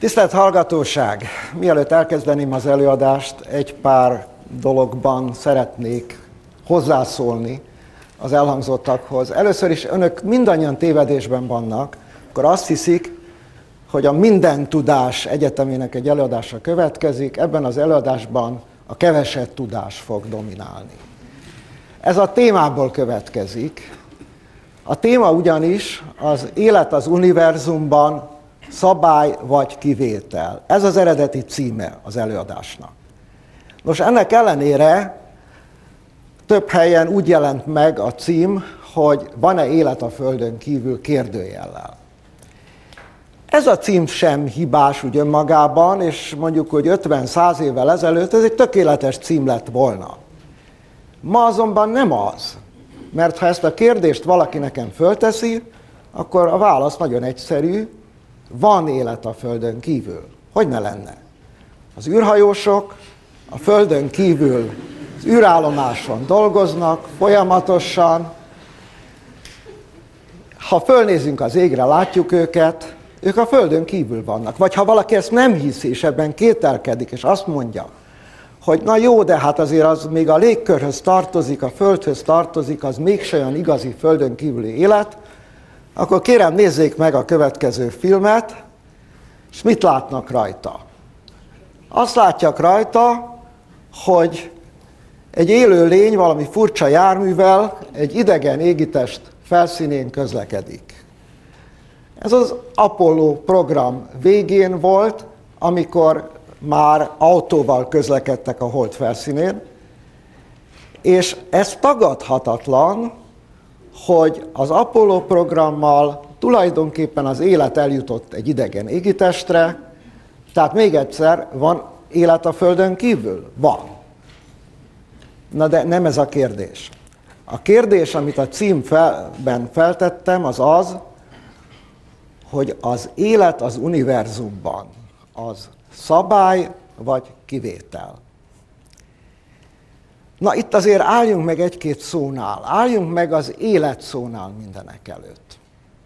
Tisztelt hallgatóság! Mielőtt elkezdeném az előadást, egy pár dologban szeretnék hozzászólni az elhangzottakhoz. Először is önök mindannyian tévedésben vannak, akkor azt hiszik, hogy a Minden Tudás Egyetemének egy előadása következik, ebben az előadásban a kevesebb tudás fog dominálni. Ez a témából következik. A téma ugyanis az élet az univerzumban, szabály vagy kivétel. Ez az eredeti címe az előadásnak. Nos, ennek ellenére több helyen úgy jelent meg a cím, hogy van-e élet a Földön kívül kérdőjellel. Ez a cím sem hibás úgy önmagában, és mondjuk, hogy 50-100 évvel ezelőtt ez egy tökéletes cím lett volna. Ma azonban nem az, mert ha ezt a kérdést valaki nekem fölteszi, akkor a válasz nagyon egyszerű, van élet a Földön kívül. Hogy ne lenne? Az űrhajósok a Földön kívül az űrállomáson dolgoznak folyamatosan. Ha fölnézünk az égre, látjuk őket, ők a Földön kívül vannak. Vagy ha valaki ezt nem hiszi, és ebben kételkedik, és azt mondja, hogy na jó, de hát azért az még a légkörhöz tartozik, a Földhöz tartozik, az mégse olyan igazi Földön kívüli élet, akkor kérem, nézzék meg a következő filmet, és mit látnak rajta? Azt látják rajta, hogy egy élő lény valami furcsa járművel egy idegen égitest felszínén közlekedik. Ez az Apollo program végén volt, amikor már autóval közlekedtek a Hold felszínén, és ez tagadhatatlan, hogy az Apollo programmal tulajdonképpen az élet eljutott egy idegen égitestre, tehát még egyszer, van élet a Földön kívül? Van. Na de nem ez a kérdés. A kérdés, amit a címben feltettem, az az, hogy az élet az univerzumban az szabály vagy kivétel. Na itt azért álljunk meg egy-két szónál, álljunk meg az élet szónál mindenek előtt.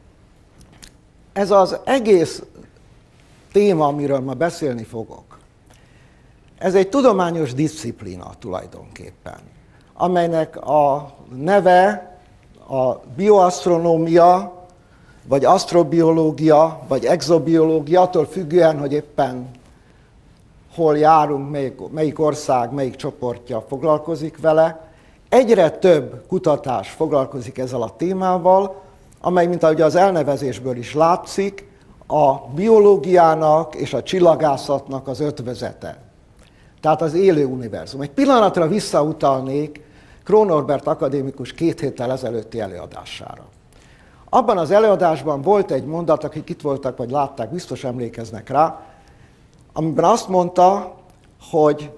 Ez az egész téma, amiről ma beszélni fogok, ez egy tudományos diszciplína tulajdonképpen, amelynek a neve a bioasztronómia, vagy asztrobiológia, vagy exobiológia, attól függően, hogy éppen hol járunk, melyik ország, melyik csoportja foglalkozik vele. Egyre több kutatás foglalkozik ezzel a témával, amely, mint ahogy az elnevezésből is látszik, a biológiának és a csillagászatnak az ötvözete. Tehát az élő univerzum. Egy pillanatra visszautalnék Krohn Norbert akadémikus 2 héttel ezelőtti előadására. Abban az előadásban volt egy mondat, akik itt voltak, vagy látták, biztos emlékeznek rá, amiben azt mondta, hogy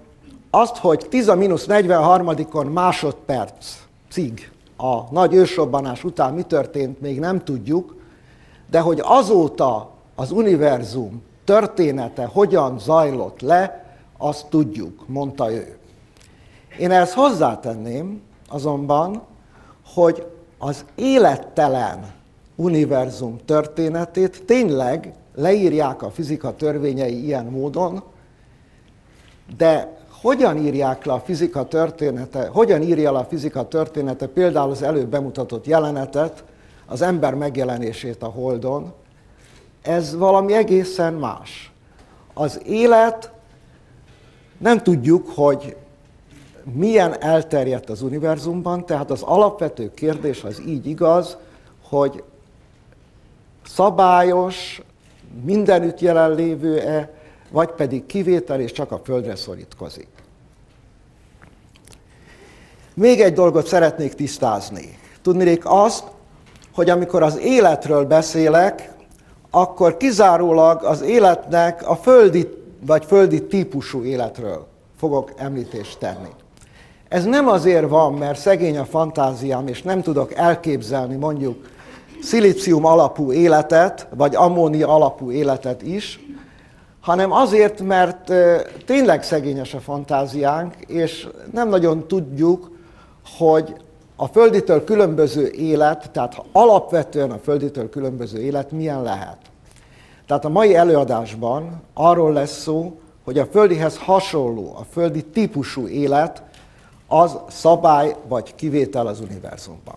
10⁻43. másodpercig a nagy ősrobbanás után mi történt, még nem tudjuk, de hogy azóta az univerzum története hogyan zajlott le, azt tudjuk, mondta ő. Én ezt hozzátenném azonban, hogy az élettelen univerzum történetét tényleg leírják a fizika törvényei ilyen módon, de hogyan írják le a fizika története, hogyan írja le a fizika története például az előbb bemutatott jelenetet, az ember megjelenését a Holdon, ez valami egészen más. Az élet, nem tudjuk, hogy milyen elterjedt az univerzumban, tehát az alapvető kérdés az így igaz, hogy szabályos, mindenütt jelenlévő-e, vagy pedig kivétel és csak a Földre szorítkozik. Még egy dolgot szeretnék tisztázni. Tudniillik azt, hogy amikor az életről beszélek, akkor kizárólag az életnek a földi vagy földi típusú életről fogok említést tenni. Ez nem azért van, mert szegény a fantáziám, és nem tudok elképzelni mondjuk szilícium alapú életet, vagy ammónia alapú életet is, hanem azért, mert tényleg szegényes a fantáziánk, és nem nagyon tudjuk, hogy a földitől különböző élet, tehát alapvetően a földitől különböző élet milyen lehet. Tehát a mai előadásban arról lesz szó, hogy a földihez hasonló, a földi típusú élet az szabály vagy kivétel az univerzumban.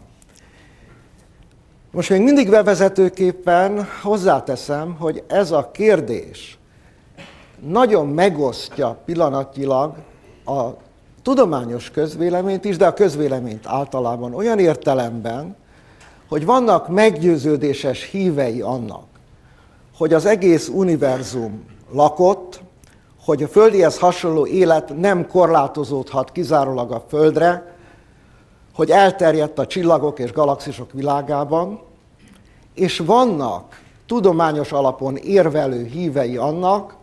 Most még mindig bevezetőképpen hozzáteszem, hogy ez a kérdés nagyon megosztja pillanatnyilag a tudományos közvéleményt is, de a közvéleményt általában olyan értelemben, hogy vannak meggyőződéses hívei annak, hogy az egész univerzum lakott, hogy a földihez hasonló élet nem korlátozódhat kizárólag a Földre, hogy elterjedt a csillagok és galaxisok világában, és vannak tudományos alapon érvelő hívei annak,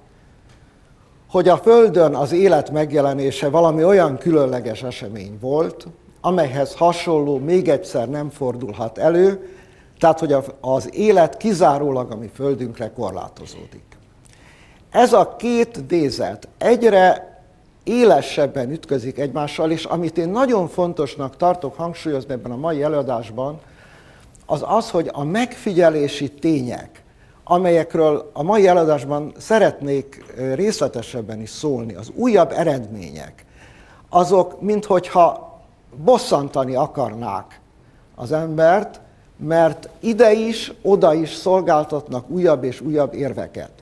hogy a Földön az élet megjelenése valami olyan különleges esemény volt, amelyhez hasonló még egyszer nem fordulhat elő, tehát hogy az élet kizárólag a mi Földünkre korlátozódik. Ez a két nézet egyre élesebben ütközik egymással, és amit én nagyon fontosnak tartok hangsúlyozni ebben a mai előadásban, az az, hogy a megfigyelési tények, amelyekről a mai előadásban szeretnék részletesebben is szólni, az újabb eredmények, azok minthogyha bosszantani akarnák az embert, mert ide is, oda is szolgáltatnak újabb és újabb érveket.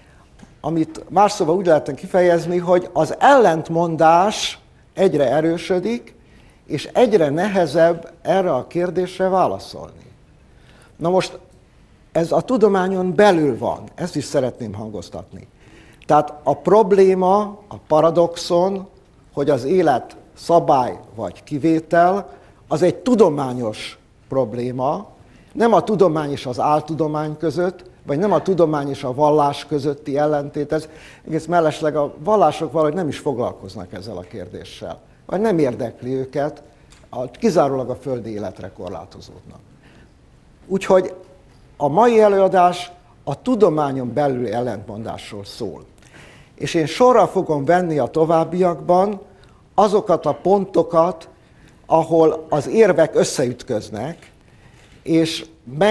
Amit más szóval úgy lehetne kifejezni, hogy az ellentmondás egyre erősödik, és egyre nehezebb erre a kérdésre válaszolni. Na most ez a tudományon belül van, ezt is szeretném hangoztatni. Tehát a probléma, a paradoxon, hogy az élet szabály vagy kivétel, az egy tudományos probléma, nem a tudomány és az áltudomány között, vagy nem a tudomány és a vallás közötti ellentét, ez egész mellesleg a vallások valahogy nem is foglalkoznak ezzel a kérdéssel, vagy nem érdekli őket, kizárólag a földi életre korlátozódnak. Úgyhogy a mai előadás a tudományon belüli ellentmondásról szól. És én sorra fogom venni a továbbiakban azokat a pontokat, ahol az érvek összeütköznek, és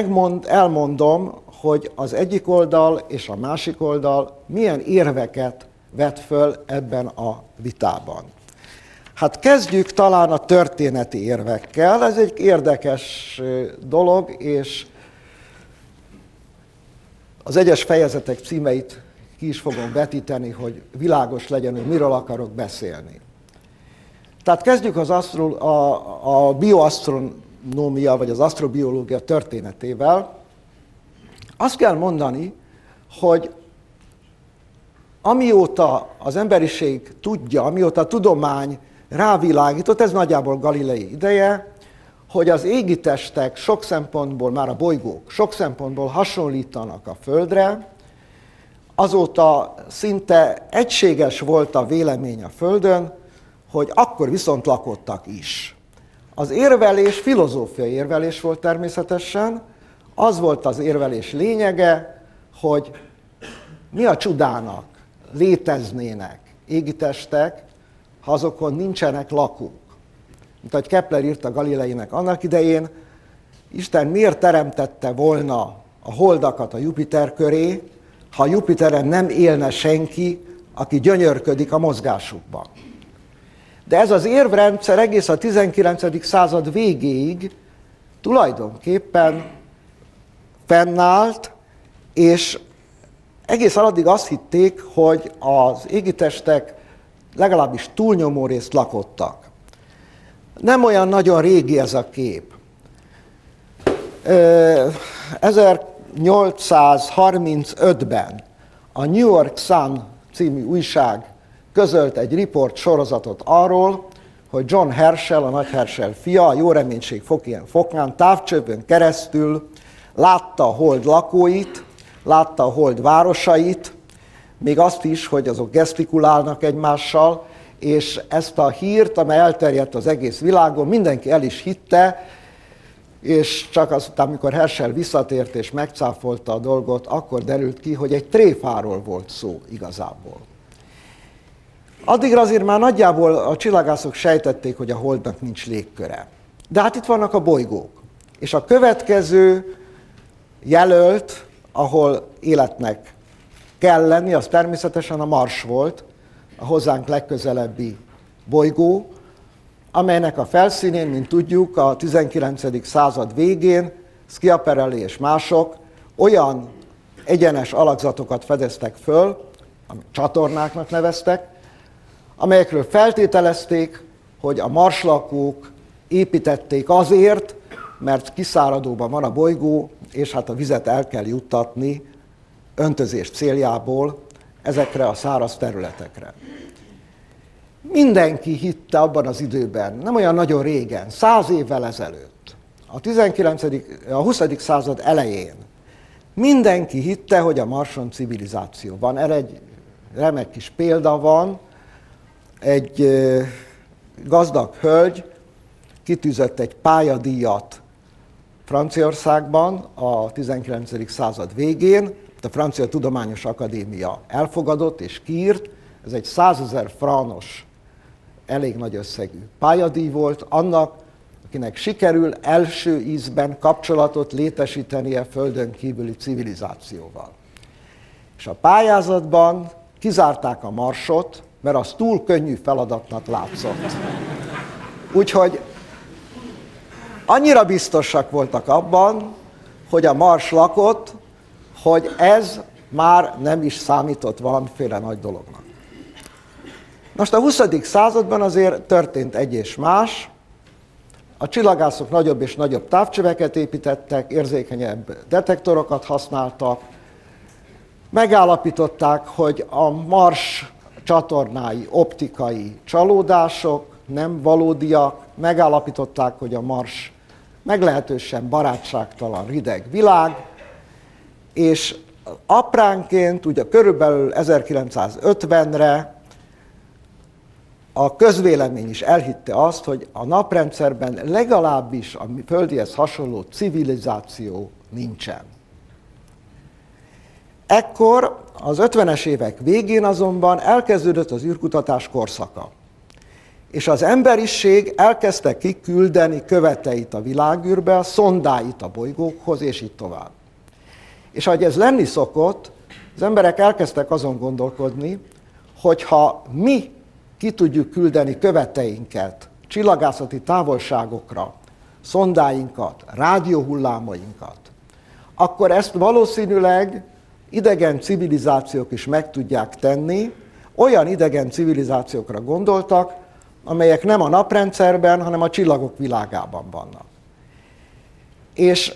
elmondom, hogy az egyik oldal és a másik oldal milyen érveket vet föl ebben a vitában. Hát kezdjük talán a történeti érvekkel. Ez egy érdekes dolog, és az egyes fejezetek címeit ki is fogom vetíteni, hogy világos legyen, hogy miről akarok beszélni. Tehát kezdjük a bioasztronómia, vagy az asztrobiológia történetével. Azt kell mondani, hogy amióta az emberiség tudja, amióta a tudomány rávilágított, ez nagyjából Galilei ideje, hogy az égitestek sok szempontból, már a bolygók sok szempontból hasonlítanak a Földre, azóta szinte egységes volt a vélemény a Földön, hogy akkor viszont lakottak is. Az érvelés filozófiai érvelés volt természetesen, az volt az érvelés lényege, hogy mi a csodának léteznének égitestek, ha azokon nincsenek lakók. Mint ahogy Kepler írta Galileinek annak idején, Isten miért teremtette volna a holdakat a Jupiter köré, ha Jupiteren nem élne senki, aki gyönyörködik a mozgásukban. De ez az érvrendszer egész a 19. század végéig tulajdonképpen fennállt, és egészen addig azt hitték, hogy az égitestek legalábbis túlnyomó részt lakottak. Nem olyan nagyon régi ez a kép. 1835-ben a New York Sun című újság közölt egy riport sorozatot arról, hogy John Herschel, a nagy Herschel fia, a jó reménység fokán távcsőbön keresztül látta a hold lakóit, látta a hold városait, még azt is, hogy azok gesztikulálnak egymással, és ezt a hírt, amely elterjedt az egész világon, mindenki el is hitte, és csak azután, amikor Herschel visszatért és megcáfolta a dolgot, akkor derült ki, hogy egy tréfáról volt szó igazából. Addigra azért már nagyjából a csillagászok sejtették, hogy a holdnak nincs légköre. De hát itt vannak a bolygók. És a következő jelölt ahol életnek kell lenni, az természetesen a Mars volt, a hozzánk legközelebbi bolygó, amelynek a felszínén, mint tudjuk, a 19. század végén Schiaparelli és mások olyan egyenes alakzatokat fedeztek föl, amit csatornáknak neveztek, amelyekről feltételezték, hogy a marslakók építették azért, mert kiszáradóban van a bolygó, és hát a vizet el kell juttatni öntözés céljából ezekre a száraz területekre. Mindenki hitte abban az időben, nem olyan nagyon régen, 100 évvel ezelőtt, a 20. század elején, mindenki hitte, hogy a Marson civilizáció van. Erre egy remek kis példa van. Egy gazdag hölgy kitűzött egy pályadíjat Franciaországban a 19. század végén, a Francia Tudományos Akadémia elfogadott és kiírt, ez egy 100 000 francos, elég nagy összegű pályadíj volt annak, akinek sikerül első ízben kapcsolatot létesítenie földön kívüli civilizációval. És a pályázatban kizárták a Marsot, mert az túl könnyű feladatnak látszott. Úgyhogy annyira biztosak voltak abban, hogy a Mars lakott, hogy ez már nem is számított valamiféle nagy dolognak. Most a 20. században azért történt egy és más. A csillagászok nagyobb és nagyobb távcsöveket építettek, érzékenyebb detektorokat használtak, megállapították, hogy a Mars csatornái optikai csalódások, nem valódiak, megállapították, hogy a Mars meglehetősen barátságtalan, rideg világ, és apránként, ugye körülbelül 1950-re a közvélemény is elhitte azt, hogy a naprendszerben legalábbis a földihez hasonló civilizáció nincsen. Ekkor az 50-es évek végén azonban elkezdődött az űrkutatás korszaka. És az emberiség elkezdte kiküldeni követeit a világűrbe, a szondáit a bolygókhoz, és így tovább. És ahogy ez lenni szokott, az emberek elkezdtek azon gondolkodni, hogy ha mi ki tudjuk küldeni követeinket csillagászati távolságokra, szondáinkat, rádióhullámainkat, akkor ezt valószínűleg idegen civilizációk is meg tudják tenni, olyan idegen civilizációkra gondoltak, amelyek nem a naprendszerben, hanem a csillagok világában vannak. És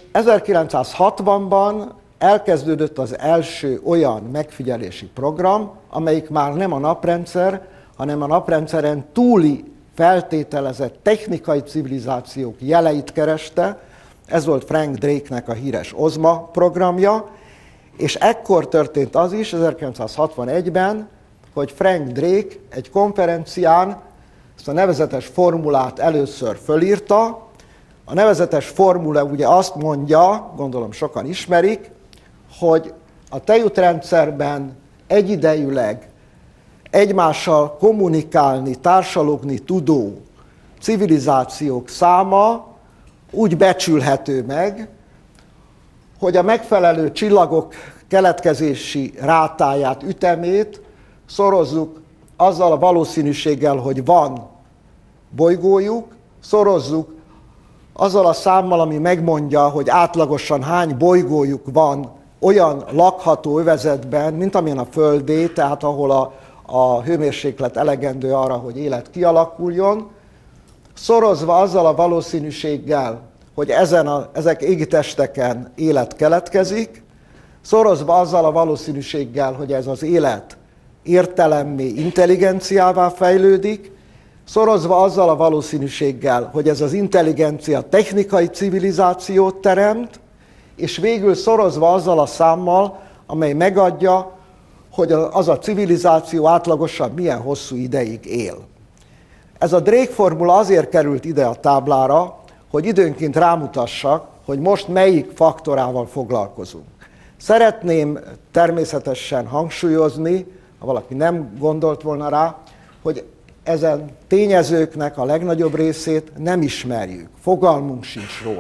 1960-ban elkezdődött az első olyan megfigyelési program, amelyik már nem a naprendszer, hanem a naprendszeren túli feltételezett technikai civilizációk jeleit kereste. Ez volt Frank Drake-nek a híres OZMA programja, és ekkor történt az is, 1961-ben, hogy Frank Drake egy konferencián ezt a nevezetes formulát először fölírta. A nevezetes formula ugye azt mondja, gondolom sokan ismerik, hogy a tejútrendszerben egyidejűleg egymással kommunikálni, társalogni tudó civilizációk száma úgy becsülhető meg, hogy a megfelelő csillagok keletkezési rátáját, ütemét szorozzuk azzal a valószínűséggel, hogy van bolygójuk, szorozzuk azzal a számmal, ami megmondja, hogy átlagosan hány bolygójuk van olyan lakható övezetben, mint amilyen a Földé, tehát ahol a hőmérséklet elegendő arra, hogy élet kialakuljon, szorozva azzal a valószínűséggel, hogy ezek égitesteken élet keletkezik, szorozva azzal a valószínűséggel, hogy ez az élet értelemmé, intelligenciává fejlődik, szorozva azzal a valószínűséggel, hogy ez az intelligencia technikai civilizációt teremt, és végül szorozva azzal a számmal, amely megadja, hogy az a civilizáció átlagosan milyen hosszú ideig él. Ez a Drake formula azért került ide a táblára, hogy időnként rámutassak, hogy most melyik faktorával foglalkozunk. Szeretném természetesen hangsúlyozni, ha valaki nem gondolt volna rá, hogy ezen tényezőknek a legnagyobb részét nem ismerjük, fogalmunk sincs róla.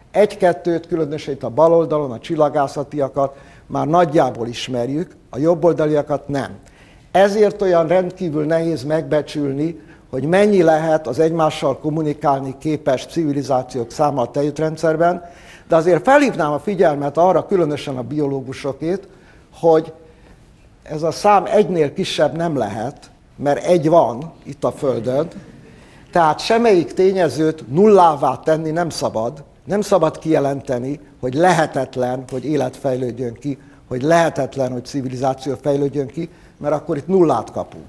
Egy-kettőt, különösen itt a bal oldalon, a csillagászatiakat már nagyjából ismerjük, a jobb oldaliakat nem. Ezért olyan rendkívül nehéz megbecsülni, hogy mennyi lehet az egymással kommunikálni képes civilizációk száma a tejútrendszerben, de azért felhívnám a figyelmet arra, különösen a biológusokét, hogy ez a szám egynél kisebb nem lehet, mert egy van itt a Földön, tehát semmelyik tényezőt nullává tenni nem szabad. Nem szabad kijelenteni, hogy lehetetlen, hogy élet fejlődjön ki, hogy lehetetlen, hogy civilizáció fejlődjön ki, mert akkor itt nullát kapunk.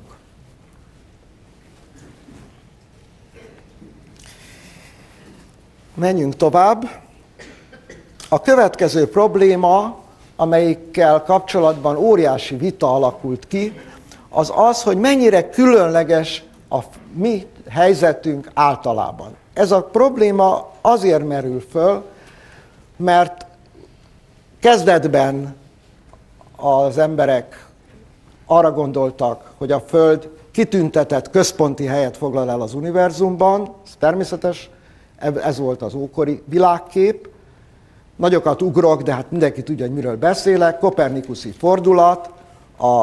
Menjünk tovább. A következő probléma, amelyikkel kapcsolatban óriási vita alakult ki, az az, hogy mennyire különleges a mi helyzetünk általában. Ez a probléma azért merül föl, mert kezdetben az emberek arra gondoltak, hogy a Föld kitüntetett központi helyet foglal el az univerzumban, ez természetes, ez volt az ókori világkép. Nagyokat ugrok, de hát mindenki tudja, hogy miről beszélek. Kopernikuszi fordulat a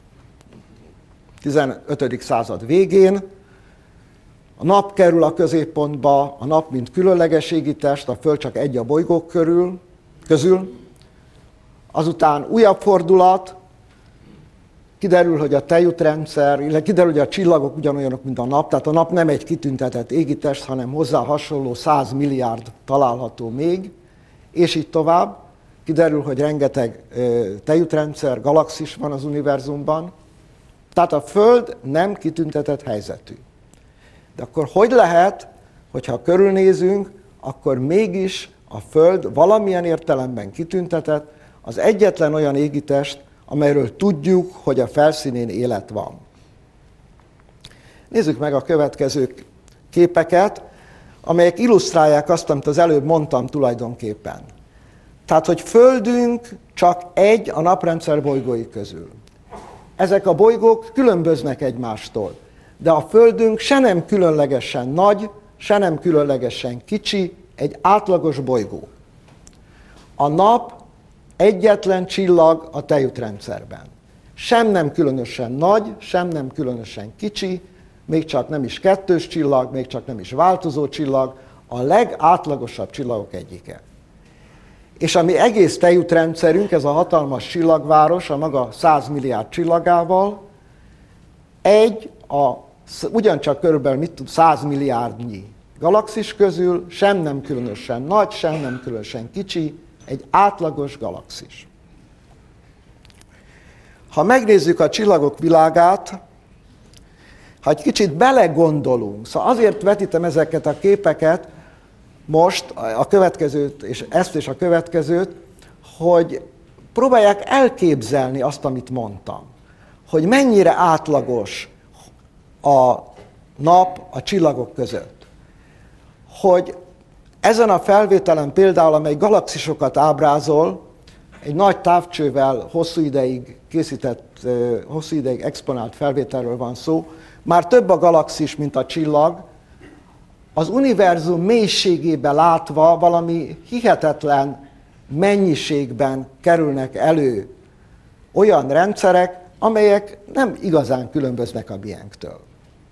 15. század végén. A nap kerül a középpontba, a nap mint különleges égitest, a Föld csak egy a bolygók közül. Azután újabb fordulat, kiderül, hogy a tejútrendszer, illetve kiderül, hogy a csillagok ugyanolyanok, mint a nap, tehát a nap nem egy kitüntetett égitest, hanem hozzá hasonló 100 milliárd található még, és így tovább. Kiderül, hogy rengeteg tejútrendszer, galaxis van az univerzumban. Tehát a Föld nem kitüntetett helyzetű. De akkor hogy lehet, hogyha körülnézünk, akkor mégis a Föld valamilyen értelemben kitüntetett, az egyetlen olyan égitest, amelyről tudjuk, hogy a felszínén élet van. Nézzük meg a következő képeket, amelyek illusztrálják azt, amit az előbb mondtam tulajdonképpen. Tehát, hogy Földünk csak egy a naprendszer bolygói közül. Ezek a bolygók különböznek egymástól, de a Földünk se nem különlegesen nagy, se nem különlegesen kicsi, egy átlagos bolygó. A nap egyetlen csillag a tejútrendszerben. Sem nem különösen nagy, sem nem különösen kicsi, még csak nem is kettős csillag, még csak nem is változó csillag, a legátlagosabb csillagok egyike. És a mi egész tejútrendszerünk, ez a hatalmas csillagváros, a maga 100 milliárd csillagával, ugyancsak körülbelül 100 milliárdnyi galaxis közül, sem nem különösen nagy, sem nem különösen kicsi, egy átlagos galaxis. Ha megnézzük a csillagok világát, ha egy kicsit belegondolunk, szóval azért vetítem ezeket a képeket, most a következőt, és ezt és a következőt, hogy próbálják elképzelni azt, amit mondtam. Hogy mennyire átlagos a nap a csillagok között. Hogy ezen a felvételen például, amely galaxisokat ábrázol, egy nagy távcsővel hosszú ideig exponált felvételről van szó, már több a galaxis, mint a csillag, az univerzum mélységébe látva valami hihetetlen mennyiségben kerülnek elő olyan rendszerek, amelyek nem igazán különböznek a miénktől.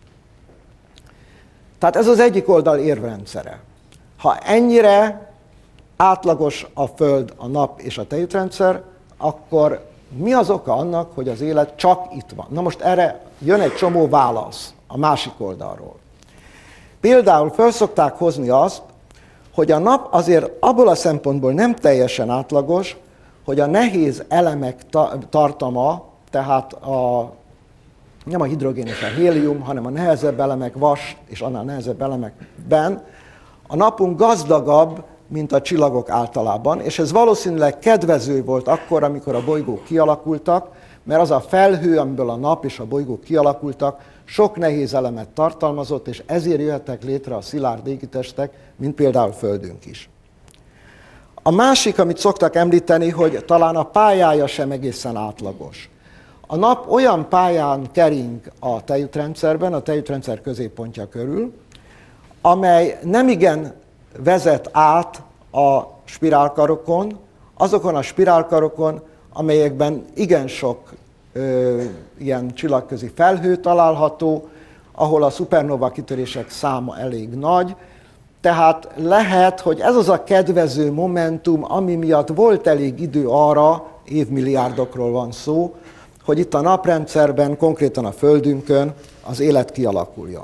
Tehát ez az egyik oldal érvrendszere. Ha ennyire átlagos a Föld, a nap és a tejútrendszer, akkor mi az oka annak, hogy az élet csak itt van? Na most erre jön egy csomó válasz a másik oldalról. Például föl szokták hozni azt, hogy a nap azért abból a szempontból nem teljesen átlagos, hogy a nehéz elemek tartama, tehát nem a hidrogén és a hélium, hanem a nehezebb elemek, vas és annál nehezebb elemekben, a napunk gazdagabb, mint a csillagok általában, és ez valószínűleg kedvező volt akkor, amikor a bolygók kialakultak, mert az a felhő, amiből a nap és a bolygók kialakultak, sok nehéz elemet tartalmazott, és ezért jöhettek létre a szilárd égitestek, mint például Földünk is. A másik, amit szoktak említeni, hogy talán a pályája sem egészen átlagos. A nap olyan pályán kering a tejútrendszerben, a tejútrendszer középpontja körül, amely nemigen vezet át a spirálkarokon, azokon a spirálkarokon, amelyekben igen sok ilyen csillagközi felhő található, ahol a szupernova kitörések száma elég nagy. Tehát lehet, hogy ez az a kedvező momentum, ami miatt volt elég idő arra, évmilliárdokról van szó, hogy itt a naprendszerben, konkrétan a Földünkön az élet kialakuljon.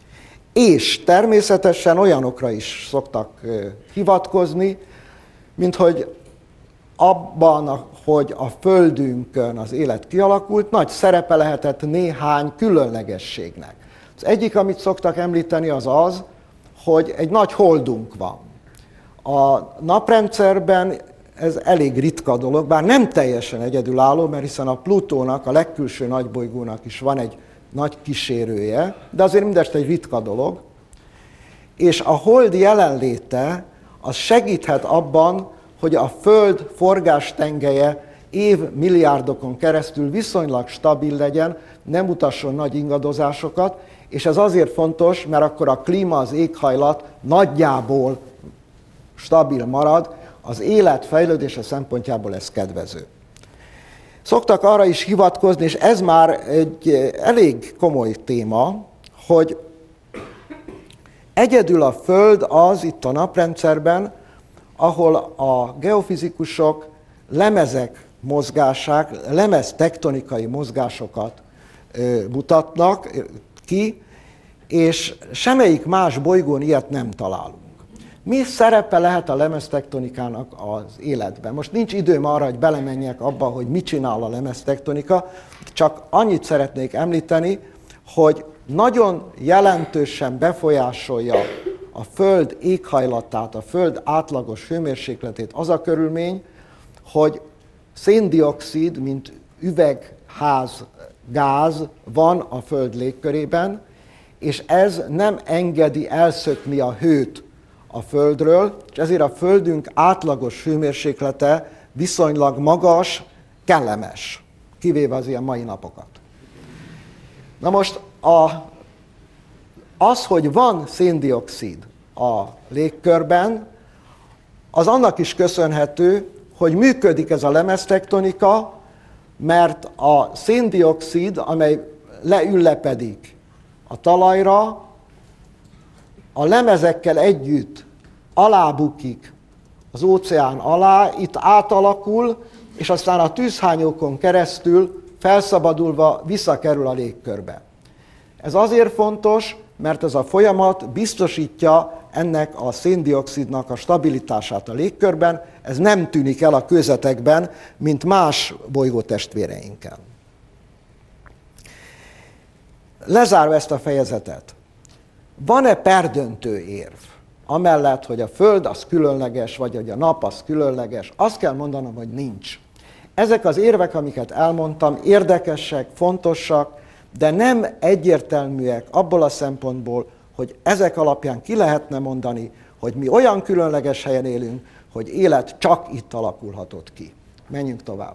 És természetesen olyanokra is szoktak hivatkozni, mint hogy abban, hogy a Földünkön az élet kialakult, nagy szerepe lehetett néhány különlegességnek. Az egyik, amit szoktak említeni, az az, hogy egy nagy holdunk van. A naprendszerben ez elég ritka dolog, bár nem teljesen egyedülálló, mert hiszen a Plutónak, a legkülső nagybolygónak is van egy nagy kísérője, de azért mindest egy ritka dolog. És a hold jelenléte az segíthet abban, hogy a Föld forgástengelye évmilliárdokon keresztül viszonylag stabil legyen, nem mutasson nagy ingadozásokat, és ez azért fontos, mert akkor a klíma, az éghajlat nagyjából stabil marad, az élet fejlődése szempontjából ez kedvező. Szoktak arra is hivatkozni, és ez már egy elég komoly téma, hogy egyedül a Föld az itt a naprendszerben, ahol a geofizikusok lemezek mozgását, lemez tektonikai mozgásokat mutatnak ki, és semmelyik más bolygón ilyet nem találunk. Mi szerepe lehet a lemeztektonikának az életben? Most nincs időm arra, hogy belemenjek abba, hogy mit csinál a lemeztektonika, csak annyit szeretnék említeni, hogy nagyon jelentősen befolyásolja a Föld éghajlatát, a Föld átlagos hőmérsékletét az a körülmény, hogy széndioxid, mint üvegházgáz van a Föld légkörében, és ez nem engedi elszökni a hőt a Földről, és ezért a Földünk átlagos hőmérséklete viszonylag magas, kellemes, kivéve az ilyen mai napokat. Na most az, hogy van széndioxid a légkörben, az annak is köszönhető, hogy működik ez a lemeztektonika, mert a széndioxid, amely leüllepedik a talajra, a lemezekkel együtt alábukik az óceán alá, itt átalakul, és aztán a tűzhányókon keresztül felszabadulva visszakerül a légkörbe. Ez azért fontos, mert ez a folyamat biztosítja ennek a széndioxidnak a stabilitását a légkörben, ez nem tűnik el a kőzetekben, mint más bolygótestvéreinken. Lezárva ezt a fejezetet, van-e perdöntő érv? Amellett, hogy a Föld az különleges, vagy hogy a nap az különleges, azt kell mondanom, hogy nincs. Ezek az érvek, amiket elmondtam, érdekesek, fontosak, de nem egyértelműek abból a szempontból, hogy ezek alapján ki lehetne mondani, hogy mi olyan különleges helyen élünk, hogy élet csak itt alakulhatott ki. Menjünk tovább.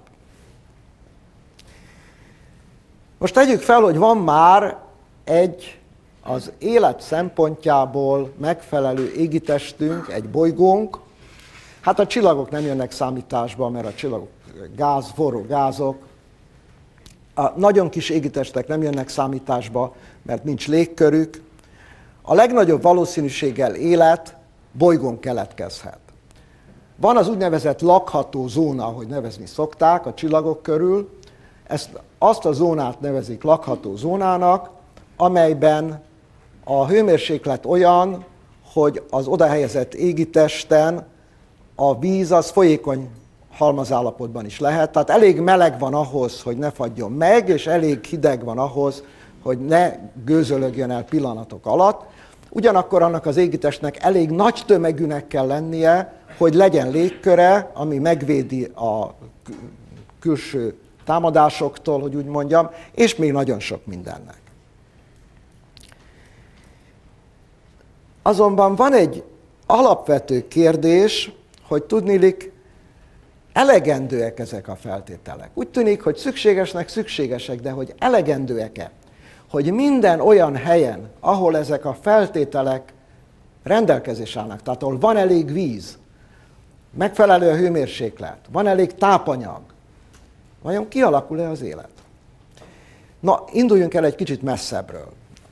Most tegyük fel, hogy van már egy az élet szempontjából megfelelő égitestünk, egy bolygónk. Hát a csillagok nem jönnek számításba, mert a csillagok gáz, forró gázok. A nagyon kis égitestek nem jönnek számításba, mert nincs légkörük. A legnagyobb valószínűséggel élet bolygón keletkezhet. Van az úgynevezett lakható zóna, ahogy nevezni szokták a csillagok körül. Azt a zónát nevezik lakható zónának, amelyben a hőmérséklet olyan, hogy az oda helyezett égitesten a víz az folyékony halmazállapotban is lehet. Tehát elég meleg van ahhoz, hogy ne fagyjon meg, és elég hideg van ahhoz, hogy ne gőzölögjön el pillanatok alatt. Ugyanakkor annak az égitestnek elég nagy tömegűnek kell lennie, hogy legyen légköre, ami megvédi a külső támadásoktól, hogy úgy mondjam, és még nagyon sok mindennek. Azonban van egy alapvető kérdés, hogy tudniillik, elegendőek ezek a feltételek. Úgy tűnik, hogy szükségesek, de hogy elegendőek-e? Hogy minden olyan helyen, ahol ezek a feltételek rendelkezésre állnak, tehát ahol van elég víz, megfelelő a hőmérséklet, van elég tápanyag, vajon kialakul-e az élet? Na, induljunk el egy kicsit messzebbről.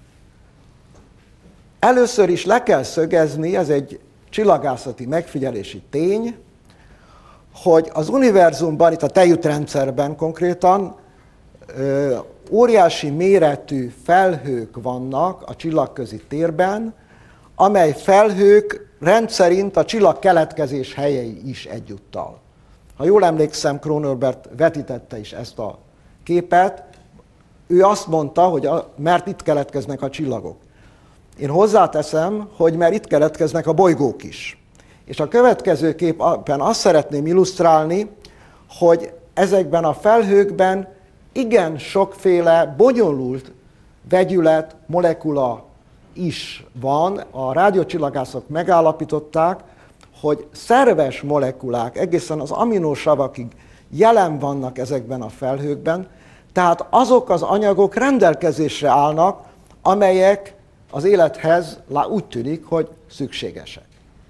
Először is le kell szögezni, ez egy csillagászati megfigyelési tény, hogy az univerzumban, itt a tejútrendszerben konkrétan, óriási méretű felhők vannak a csillagközi térben, amely felhők rendszerint a csillag keletkezés helyei is egyúttal. Ha jól emlékszem, Kronorbert vetítette is ezt a képet, ő azt mondta, hogy mert itt keletkeznek a csillagok. Én hozzáteszem, hogy mert itt keletkeznek a bolygók is. És a következő képen azt szeretném illusztrálni, hogy ezekben a felhőkben igen sokféle bonyolult vegyület, molekula is van. A rádiócsillagászok megállapították, hogy szerves molekulák egészen az aminosavakig jelen vannak ezekben a felhőkben, tehát azok az anyagok rendelkezésre állnak, amelyek az élethez úgy tűnik, hogy szükségesek.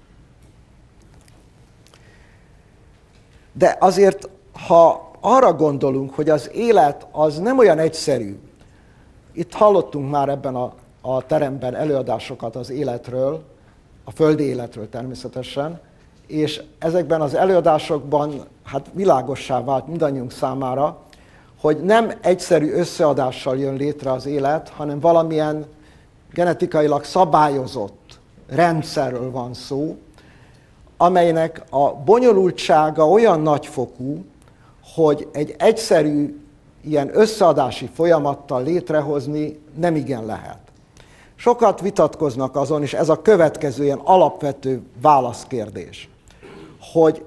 De azért, ha arra gondolunk, hogy az élet az nem olyan egyszerű, itt hallottunk már ebben a teremben előadásokat az életről, a földi életről természetesen, és ezekben az előadásokban hát világossá vált mindannyiunk számára, hogy nem egyszerű összeadással jön létre az élet, hanem valamilyen genetikailag szabályozott rendszerről van szó, amelynek a bonyolultsága olyan nagyfokú, hogy egy egyszerű ilyen összeadási folyamattal létrehozni nem igen lehet. Sokat vitatkoznak azon, és ez a következő ilyen alapvető válaszkérdés, hogy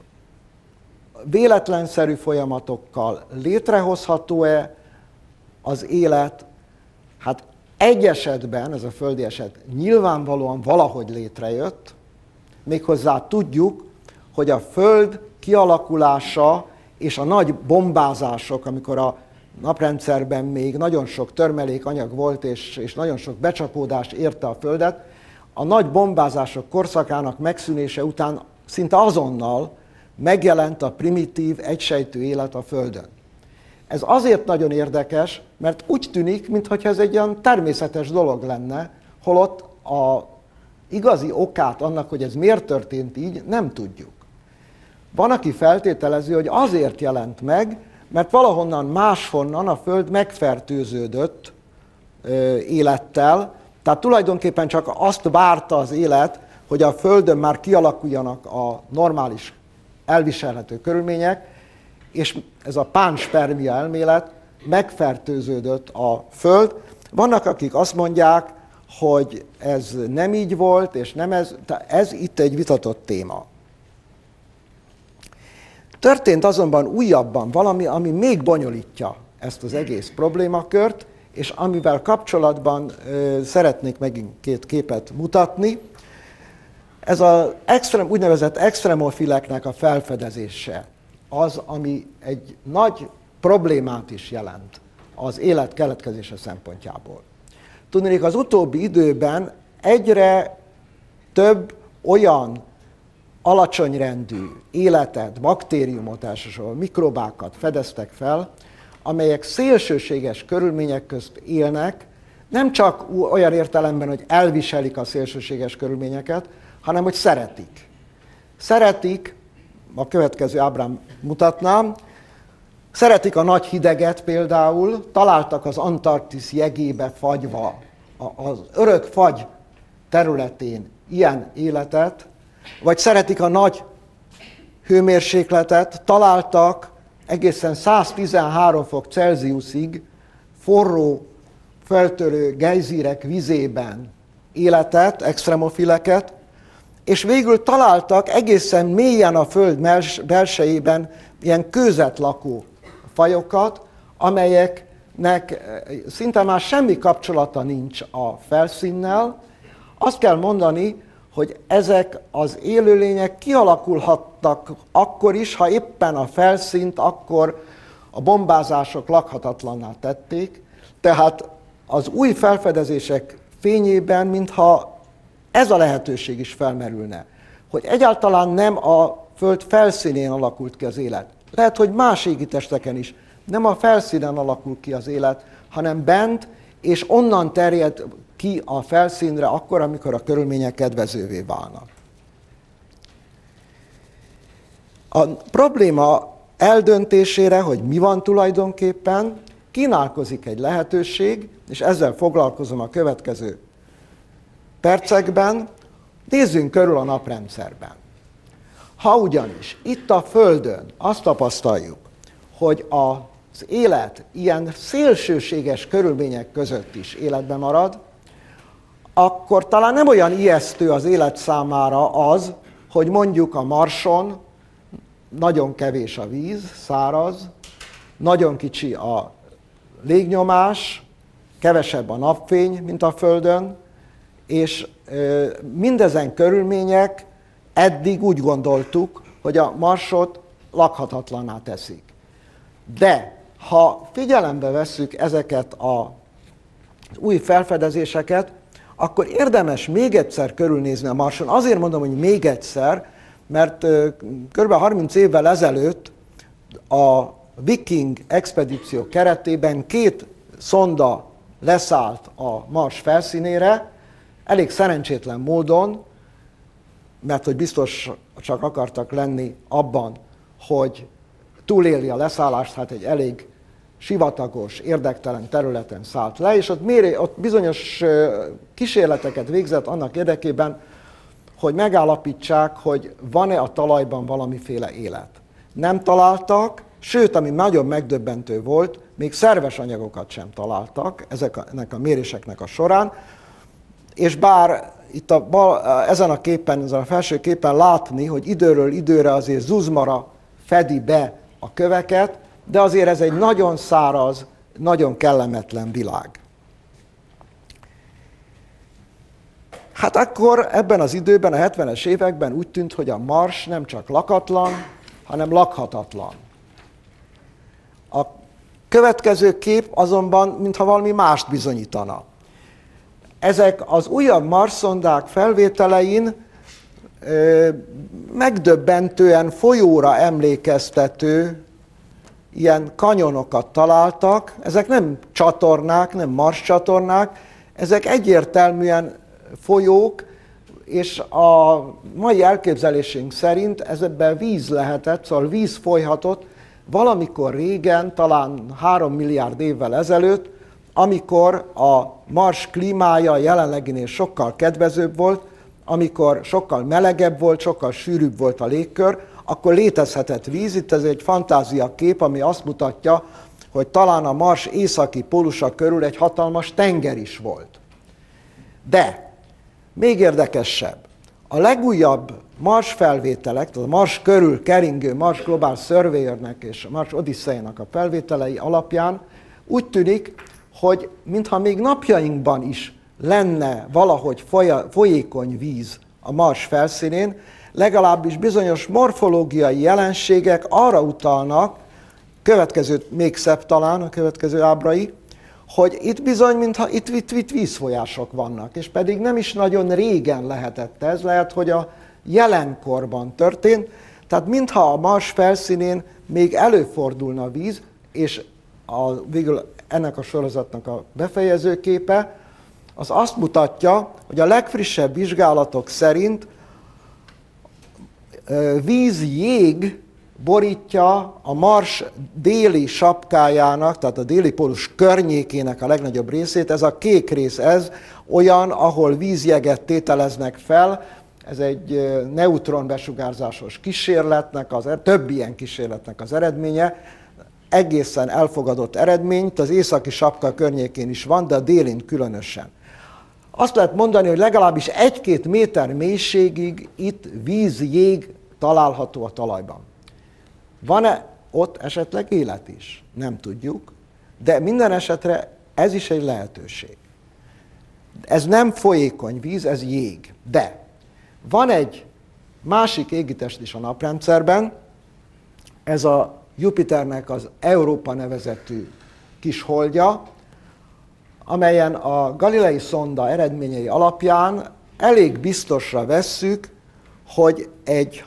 véletlenszerű folyamatokkal létrehozható-e az élet. Hát egy esetben, ez a földi eset nyilvánvalóan valahogy létrejött, méghozzá tudjuk, hogy a Föld kialakulása és a nagy bombázások, amikor a naprendszerben még nagyon sok törmelékanyag volt, és nagyon sok becsapódás érte a Földet, a nagy bombázások korszakának megszűnése után szinte azonnal megjelent a primitív, egysejtű élet a Földön. Ez azért nagyon érdekes, mert úgy tűnik, mintha ez egy olyan természetes dolog lenne, holott a igazi okát annak, hogy ez miért történt így, nem tudjuk. Van, aki feltételezi, hogy azért jelent meg, mert valahonnan máshonnan a Föld megfertőződött élettel, tehát tulajdonképpen csak azt várta az élet, hogy a Földön már kialakuljanak a normális, elviselhető körülmények, és ez a pánspermia elmélet, megfertőződött a Föld. Vannak, akik azt mondják, hogy ez nem így volt, és nem ez itt egy vitatott téma. Történt azonban újabban valami, ami még bonyolítja ezt az egész problémakört, és amivel kapcsolatban szeretnék megint két képet mutatni. Ez az úgynevezett extremofileknek a felfedezése az, ami egy nagy problémát is jelent az élet keletkezése szempontjából. Tudnék, az utóbbi időben egyre több olyan alacsonyrendű életet, baktériumot, elsősorban mikrobákat fedeztek fel, amelyek szélsőséges körülmények közt élnek, nem csak olyan értelemben, hogy elviselik a szélsőséges körülményeket, hanem hogy szeretik. Szeretik, a következő ábrán mutatnám, szeretik a nagy hideget például, találtak az Antarktisz jegébe fagyva, az örök fagy területén ilyen életet, vagy szeretik a nagy hőmérsékletet, találtak egészen 113 fok Celsiusig forró, feltörő gejzírek vizében életet, extremofileket, és végül találtak egészen mélyen a Föld belsejében ilyen kőzetlakó fajokat, amelyeknek szinte már semmi kapcsolata nincs a felszínnel. Azt kell mondani, hogy ezek az élőlények kialakulhattak akkor is, ha éppen a felszínt akkor a bombázások lakhatatlanná tették. Tehát az új felfedezések fényében, mintha ez a lehetőség is felmerülne, hogy egyáltalán nem a Föld felszínén alakult ki az élet. Lehet, hogy más égitesteken is. Nem a felszínen alakul ki az élet, hanem bent, és onnan terjed ki a felszínre akkor, amikor a körülmények kedvezővé válnak. A probléma eldöntésére, hogy mi van tulajdonképpen, kínálkozik egy lehetőség, és ezzel foglalkozom a következő percekben. Nézzünk körül a naprendszerben. Ha ugyanis itt a Földön azt tapasztaljuk, hogy az élet ilyen szélsőséges körülmények között is életben marad, akkor talán nem olyan ijesztő az élet számára az, hogy mondjuk a Marson nagyon kevés a víz, száraz, nagyon kicsi a légnyomás, kevesebb a napfény, mint a Földön, és mindezen körülmények eddig úgy gondoltuk, hogy a Marsot lakhatatlanná teszik. De ha figyelembe vesszük ezeket az új felfedezéseket, akkor érdemes még egyszer körülnézni a Marson. Azért mondom, hogy még egyszer, mert kb. 30 évvel ezelőtt a Viking expedíció keretében 2 szonda leszállt a Mars felszínére, elég szerencsétlen módon, mert hogy biztos csak akartak lenni abban, hogy túléli a leszállást, hát egy elég sivatagos, érdektelen területen szállt le, és ott bizonyos kísérleteket végzett annak érdekében, hogy megállapítsák, hogy van-e a talajban valamiféle élet. Nem találtak, sőt, ami nagyon megdöbbentő volt, még szerves anyagokat sem találtak ezeknek a méréseknek a során, és bár itt ezen a képen, ezen a felső képen látni, hogy időről időre azért zuzmara fedi be a köveket, de azért ez egy nagyon száraz, nagyon kellemetlen világ. Hát akkor ebben az időben, a 70-es években úgy tűnt, hogy a Mars nem csak lakatlan, hanem lakhatatlan. A következő kép azonban, mintha valami mást bizonyítana. Ezek az újabb Mars-szondák felvételein megdöbbentően folyóra emlékeztető ilyen kanyonokat találtak. Ezek nem csatornák, nem Mars csatornák, ezek egyértelműen folyók, és a mai elképzelésünk szerint ezekben víz lehetett, szóval víz folyhatott valamikor régen, talán 3 milliárd évvel ezelőtt, amikor a Mars klímája jelenleginél sokkal kedvezőbb volt, amikor sokkal melegebb volt, sokkal sűrűbb volt a légkör, akkor létezhetett víz. Itt ez egy fantáziakép, ami azt mutatja, hogy talán a Mars északi pólusa körül egy hatalmas tenger is volt. De még érdekesebb, a legújabb Mars felvételek, tehát a Mars körül keringő Mars Global Surveyornek és a Mars Odyssey-nak a felvételei alapján úgy tűnik, hogy mintha még napjainkban is lenne valahogy folyékony víz a Mars felszínén, legalábbis bizonyos morfológiai jelenségek arra utalnak, következő még szebb talán a következő ábrai, hogy itt bizony, mintha itt vízfolyások vannak, és pedig nem is nagyon régen lehetett ez, lehet, hogy a jelenkorban történt, tehát mintha a Mars felszínén még előfordulna víz, és végül ennek a sorozatnak a befejezőképe, az azt mutatja, hogy a legfrissebb vizsgálatok szerint vízjég borítja a Mars déli sapkájának, tehát a déli pólus környékének a legnagyobb részét. Ez a kék rész olyan, ahol vízjeget tételeznek fel. Ez egy neutronbesugárzásos kísérletnek, több ilyen kísérletnek az eredménye. Egészen elfogadott eredményt, az északi sapka környékén is van, de a délin különösen. Azt lehet mondani, hogy legalábbis 1-2 méter mélységig itt vízjég található a talajban. Van-e ott esetleg élet is? Nem tudjuk, de minden esetre ez is egy lehetőség. Ez nem folyékony víz, ez jég. De van egy másik égitest is a naprendszerben, ez a Jupiternek az Európa nevezetű kis holdja, amelyen a Galilei szonda eredményei alapján elég biztosra vesszük, hogy egy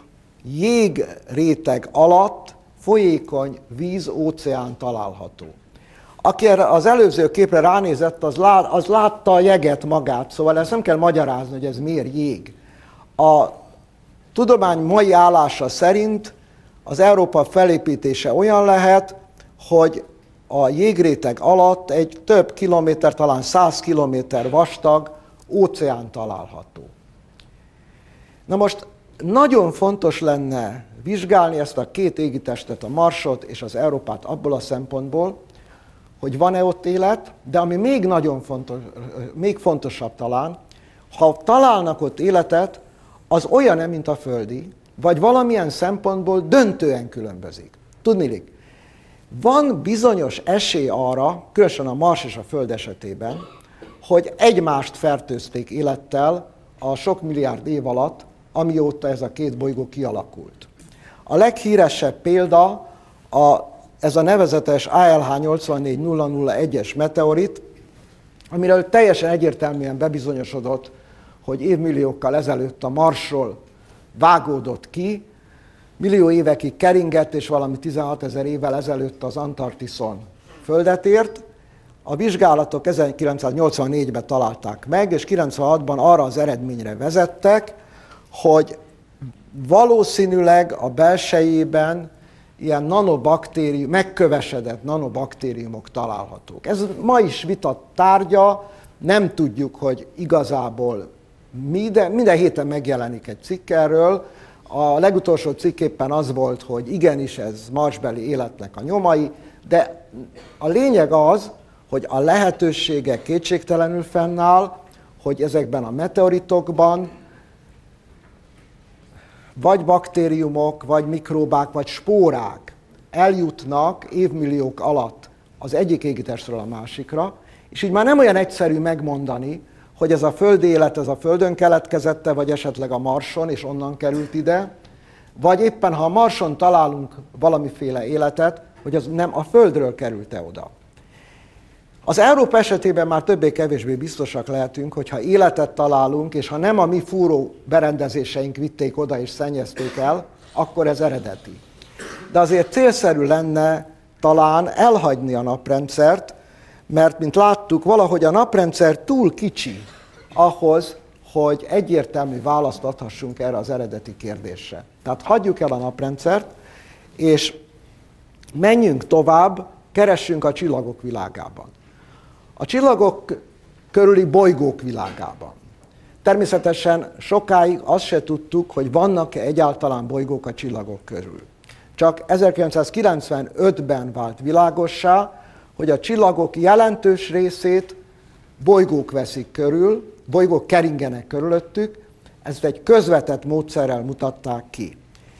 jégréteg alatt folyékony víz, óceán található. Aki erre az előző képre ránézett, az látta a jeget magát, szóval ezt nem kell magyarázni, hogy ez miért jég. A tudomány mai állása szerint az Európa felépítése olyan lehet, hogy a jégréteg alatt egy több kilométer, talán 100 kilométer vastag óceán található. Na most nagyon fontos lenne vizsgálni ezt a két égitestet, a Marsot és az Európát abból a szempontból, hogy van-e ott élet, de ami még nagyon fontos, még fontosabb talán, ha találnak ott életet, az olyan-e, mint a földi, vagy valamilyen szempontból döntően különbözik. Tudniillik, van bizonyos esély arra, különösen a Mars és a Föld esetében, hogy egymást fertőzték élettel a sok milliárd év alatt, amióta ez a két bolygó kialakult. A leghíresebb példa ez a nevezetes ALH 84001-es meteorit, amiről teljesen egyértelműen bebizonyosodott, hogy évmilliókkal ezelőtt a Marsról vágódott ki, millió évekig keringett, és valami 16 000 évvel ezelőtt az Antarktiszon földet ért. A vizsgálatok 1984-ben találták meg, és 96-ban arra az eredményre vezettek, hogy valószínűleg a belsejében ilyen megkövesedett nanobaktériumok találhatók. Ez ma is vita tárgya, nem tudjuk, hogy igazából mi, de minden héten megjelenik egy cikk erről. A legutolsó cikk éppen az volt, hogy igenis ez marsbeli életnek a nyomai, de a lényeg az, hogy a lehetősége kétségtelenül fennáll, hogy ezekben a meteoritokban vagy baktériumok, vagy mikróbák, vagy spórák eljutnak évmilliók alatt az egyik égitestről a másikra, és így már nem olyan egyszerű megmondani, hogy ez a földi élet, ez a Földön keletkezette, vagy esetleg a Marson, és onnan került ide, vagy éppen ha a Marson találunk valamiféle életet, hogy az nem a Földről került-e oda. Az Európa esetében már többé-kevésbé biztosak lehetünk, hogy ha életet találunk, és ha nem a mi fúró berendezéseink vitték oda és szennyezték el, akkor ez eredeti. De azért célszerű lenne talán elhagyni a naprendszert, mert, mint láttuk, valahogy a naprendszer túl kicsi ahhoz, hogy egyértelmű választ adhassunk erre az eredeti kérdésre. Tehát hagyjuk el a naprendszert, és menjünk tovább, keressünk a csillagok világában. A csillagok körüli bolygók világában. Természetesen sokáig azt se tudtuk, hogy vannak-e egyáltalán bolygók a csillagok körül. Csak 1995-ben vált világossá, hogy a csillagok jelentős részét bolygók veszik körül, bolygók keringenek körülöttük, ezt egy közvetett módszerrel mutatták ki.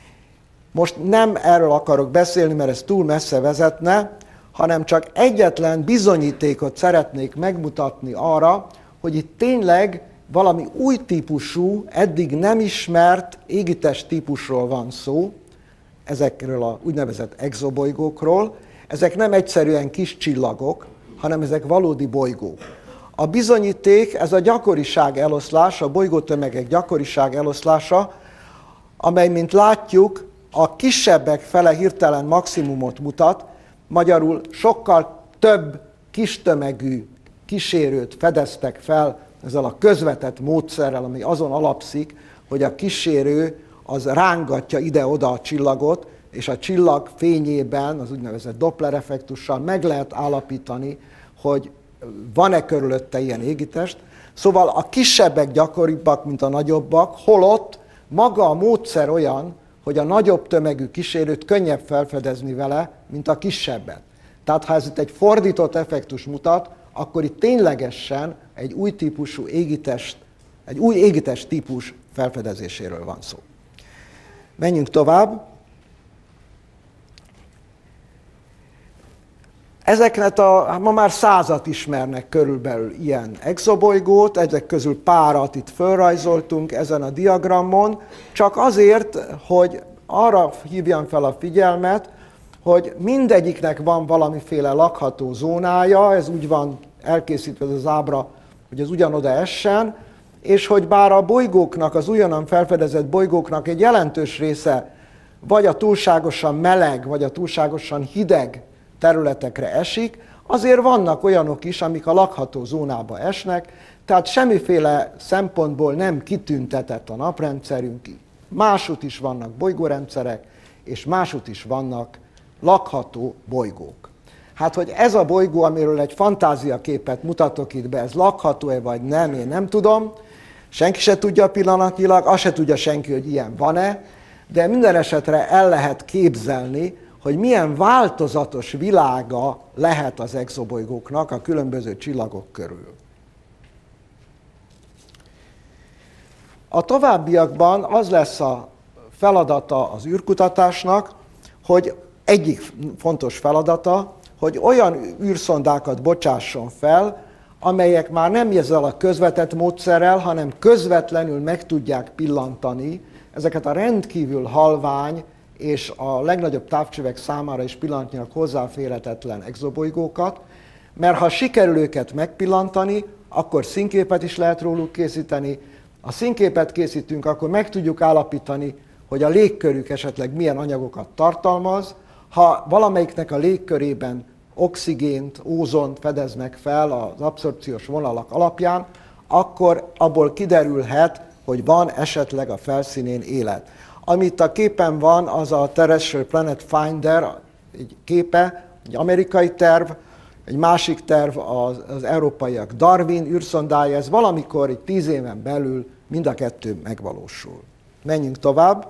Most nem erről akarok beszélni, mert ez túl messze vezetne, hanem csak egyetlen bizonyítékot szeretnék megmutatni arra, hogy itt tényleg valami új típusú, eddig nem ismert égitest típusról van szó, ezekről a úgynevezett exobolygókról. Ezek nem egyszerűen kis csillagok, hanem ezek valódi bolygók. A bizonyíték, ez a gyakoriság eloszlás, a bolygótömegek gyakoriság eloszlása, amely, mint látjuk, a kisebbek fele hirtelen maximumot mutat, magyarul sokkal több kistömegű kísérőt fedeztek fel ezzel a közvetett módszerrel, ami azon alapszik, hogy a kísérő az rángatja ide-oda a csillagot, és a csillag fényében, az úgynevezett Doppler-effektussal meg lehet állapítani, hogy van-e körülötte ilyen égitest. Szóval a kisebbek gyakoribbak, mint a nagyobbak, holott maga a módszer olyan, hogy a nagyobb tömegű kísérőt könnyebb felfedezni vele, mint a kisebbet. Tehát ha ez itt egy fordított effektus mutat, akkor itt ténylegesen egy új típusú égitest, egy új égitest típus felfedezéséről van szó. Menjünk tovább. Ezeknek ma már 100-at ismernek körülbelül ilyen exobolygót, ezek közül párat itt felrajzoltunk ezen a diagramon, csak azért, hogy arra hívjam fel a figyelmet, hogy mindegyiknek van valamiféle lakható zónája, ez úgy van elkészítve ez az ábra, hogy ez ugyanoda essen, és hogy bár a bolygóknak, az újonnan felfedezett bolygóknak egy jelentős része vagy a túlságosan meleg, vagy a túlságosan hideg területekre esik, azért vannak olyanok is, amik a lakható zónába esnek, tehát semmiféle szempontból nem kitüntetett a naprendszerünk. Másút is vannak bolygórendszerek, és másút is vannak lakható bolygók. Hát, hogy ez a bolygó, amiről egy fantáziaképet mutatok itt be, ez lakható-e vagy nem, én nem tudom. Senki se tudja pillanatnyilag, azt se tudja senki, hogy ilyen van-e, de minden esetre el lehet képzelni, hogy milyen változatos világa lehet az exobolygóknak a különböző csillagok körül. A továbbiakban az lesz a feladata az űrkutatásnak, hogy egyik fontos feladata, hogy olyan űrszondákat bocsásson fel, amelyek már nem ezzel a közvetett módszerrel, hanem közvetlenül meg tudják pillantani ezeket a rendkívül halvány és a legnagyobb távcsövek számára is pillanatnyilag hozzáférhetetlen exobolygókat, mert ha sikerül őket megpillantani, akkor színképet is lehet róluk készíteni. Ha színképet készítünk, akkor meg tudjuk állapítani, hogy a légkörük esetleg milyen anyagokat tartalmaz. Ha valamelyiknek a légkörében oxigént, ózont fedeznek fel az abszorpciós vonalak alapján, akkor abból kiderülhet, hogy van esetleg a felszínén élet. Amit a képen van, az a Terrestrial Planet Finder, egy képe, egy amerikai terv, egy másik terv az európaiak Darwin űrszondája, ez valamikor egy 10 éven belül mind a kettő megvalósul. Menjünk tovább.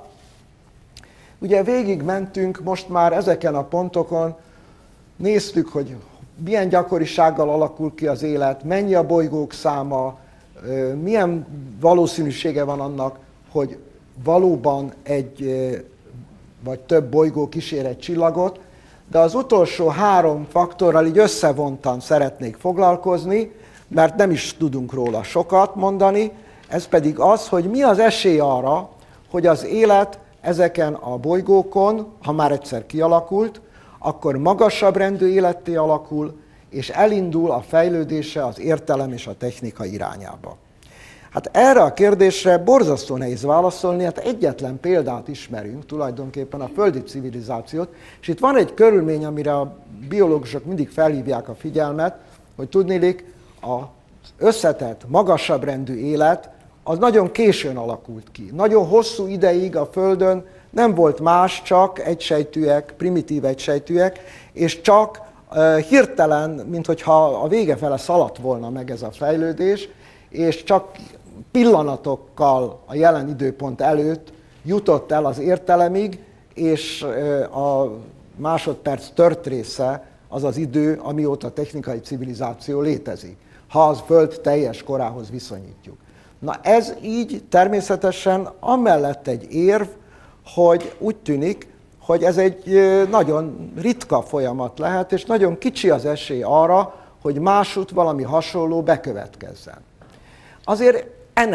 Ugye végig mentünk most már ezeken a pontokon, néztük, hogy milyen gyakorisággal alakul ki az élet, mennyi a bolygók száma, milyen valószínűsége van annak, hogy valóban egy vagy több bolygó kísér egy csillagot, de az utolsó 3 faktorral így összevontan szeretnék foglalkozni, mert nem is tudunk róla sokat mondani, ez pedig az, hogy mi az esély arra, hogy az élet ezeken a bolygókon, ha már egyszer kialakult, akkor magasabb rendű életté alakul, és elindul a fejlődése az értelem és a technika irányába. Hát erre a kérdésre borzasztó nehéz válaszolni, hát egyetlen példát ismerünk, tulajdonképpen a földi civilizációt, és itt van egy körülmény, amire a biológusok mindig felhívják a figyelmet, hogy tudniillik, az összetett, magasabb rendű élet, az nagyon későn alakult ki. Nagyon hosszú ideig a Földön nem volt más, csak egysejtűek, primitív egysejtűek, és csak hirtelen, minthogyha a vége fele szaladt volna meg ez a fejlődés, és csak pillanatokkal a jelen időpont előtt jutott el az értelemig, és a másodperc tört része az az idő, amióta a technikai civilizáció létezik, ha az Föld teljes korához viszonyítjuk. Na ez így természetesen amellett egy érv, hogy úgy tűnik, hogy ez egy nagyon ritka folyamat lehet, és nagyon kicsi az esély arra, hogy másút valami hasonló bekövetkezzen. Azért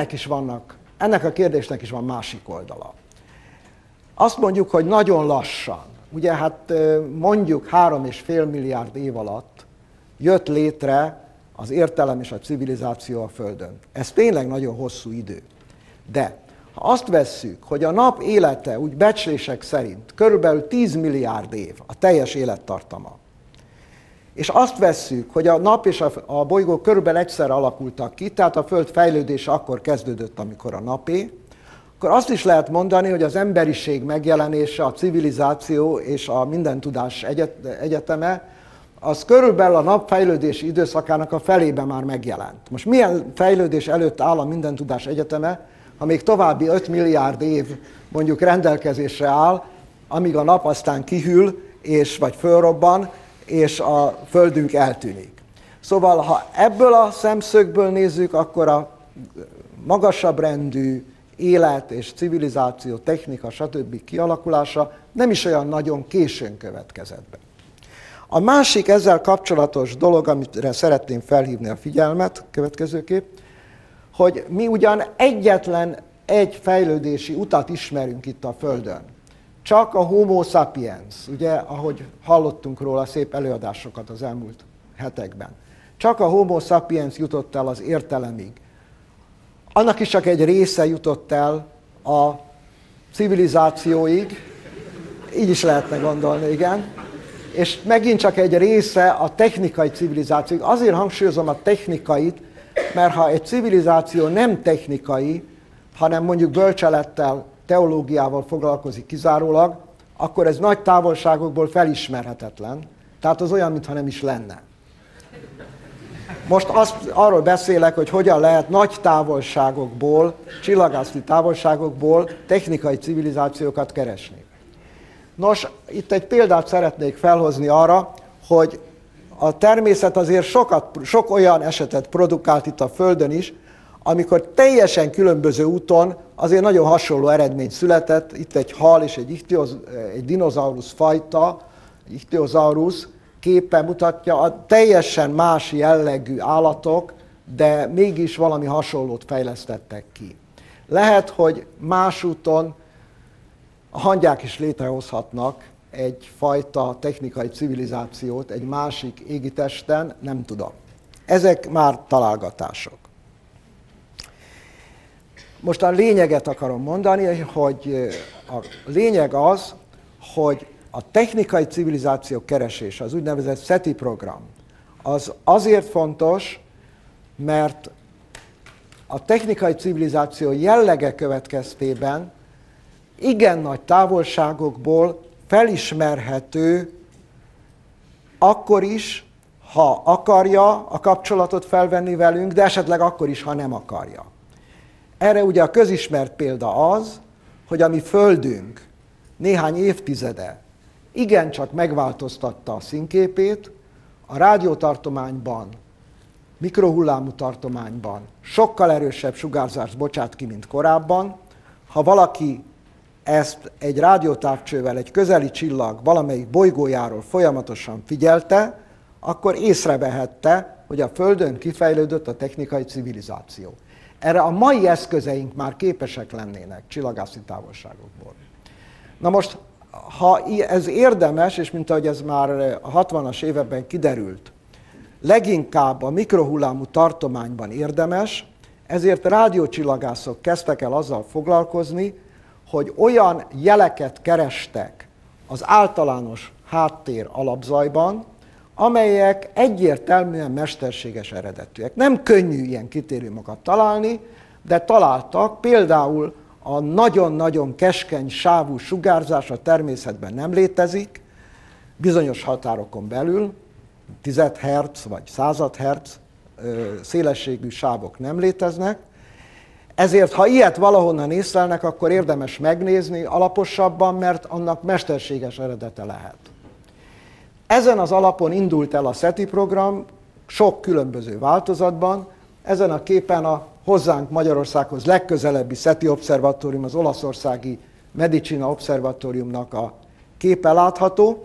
ennek a kérdésnek is van másik oldala. Azt mondjuk, hogy nagyon lassan, ugye hát mondjuk 3,5 milliárd év alatt jött létre az értelem és a civilizáció a Földön. Ez tényleg nagyon hosszú idő. De ha azt vesszük, hogy a nap élete úgy becslések szerint körülbelül 10 milliárd év a teljes élettartama, és azt vesszük, hogy a nap és a bolygók körülbelül egyszerre alakultak ki, tehát a Föld fejlődése akkor kezdődött, amikor a napé, akkor azt is lehet mondani, hogy az emberiség megjelenése, a civilizáció és a mindentudás egyeteme, az körülbelül a nap fejlődési időszakának a felében már megjelent. Most milyen fejlődés előtt áll a mindentudás egyeteme, ha még további 5 milliárd év mondjuk rendelkezésre áll, amíg a nap aztán kihűl, vagy fölrobban, és a Földünk eltűnik. Szóval, ha ebből a szemszögből nézzük, akkor a magasabb rendű élet és civilizáció, technika, stb. Kialakulása nem is olyan nagyon későn következett be. A másik ezzel kapcsolatos dolog, amire szeretném felhívni a figyelmet, következőképp, hogy mi ugyan egyetlen egy fejlődési utat ismerünk itt a Földön. Csak a Homo sapiens, ugye, ahogy hallottunk róla szép előadásokat az elmúlt hetekben. Csak a Homo sapiens jutott el az értelemig. Annak is csak egy része jutott el a civilizációig, Így is lehetne gondolni, igen. És megint csak egy része a technikai civilizáció. Azért hangsúlyozom a technikait, mert ha egy civilizáció nem technikai, hanem mondjuk bölcselettel, teológiával foglalkozik kizárólag, akkor ez nagy távolságokból felismerhetetlen. Tehát az olyan, mintha nem is lenne. Most arról beszélek, hogy hogyan lehet nagy távolságokból, csillagászati távolságokból technikai civilizációkat keresni. Nos, itt egy példát szeretnék felhozni arra, hogy a természet azért sok olyan esetet produkált itt a Földön is, amikor teljesen különböző úton azért nagyon hasonló eredmény született. Itt egy hal és egy dinoszaurusz fajta, ichthyosaurus képe mutatja a teljesen más jellegű állatok, de mégis valami hasonlót fejlesztettek ki. Lehet, hogy más úton a hangyák is létrehozhatnak egyfajta technikai civilizációt egy másik égitesten, nem tudom. Ezek már találgatások. Most a lényeget akarom mondani, hogy a lényeg az, hogy a technikai civilizáció keresése, az úgynevezett SETI program, az azért fontos, mert a technikai civilizáció jellege következtében igen nagy távolságokból felismerhető akkor is, ha akarja a kapcsolatot felvenni velünk, de esetleg akkor is, ha nem akarja. Erre ugye a közismert példa az, hogy a mi Földünk néhány évtizede igencsak megváltoztatta a színképét, a rádiótartományban, mikrohullámú tartományban sokkal erősebb sugárzást bocsát ki, mint korábban. Ha valaki ezt egy rádiótávcsővel, egy közeli csillag valamelyik bolygójáról folyamatosan figyelte, akkor észrevehette, hogy a Földön kifejlődött a technikai civilizáció. Erre a mai eszközeink már képesek lennének csillagászi távolságokból. Na most, ha ez érdemes, és mint ahogy ez már a 60-as években kiderült, leginkább a mikrohullámú tartományban érdemes, ezért rádiócsillagászok kezdtek el azzal foglalkozni, hogy olyan jeleket kerestek az általános háttér alapzajban, amelyek egyértelműen mesterséges eredetűek. Nem könnyű ilyen kritériumokat találni, de találtak, például a nagyon-nagyon keskeny sávú sugárzás a természetben nem létezik, bizonyos határokon belül, 10 Hz vagy 100 Hz szélességű sávok nem léteznek, ezért, ha ilyet valahonnan észlelnek, akkor érdemes megnézni alaposabban, mert annak mesterséges eredete lehet. Ezen az alapon indult el a SETI program, sok különböző változatban. Ezen a képen a hozzánk Magyarországhoz legközelebbi SETI obszervatórium, az olaszországi Medicina obszervatóriumnak a képe látható,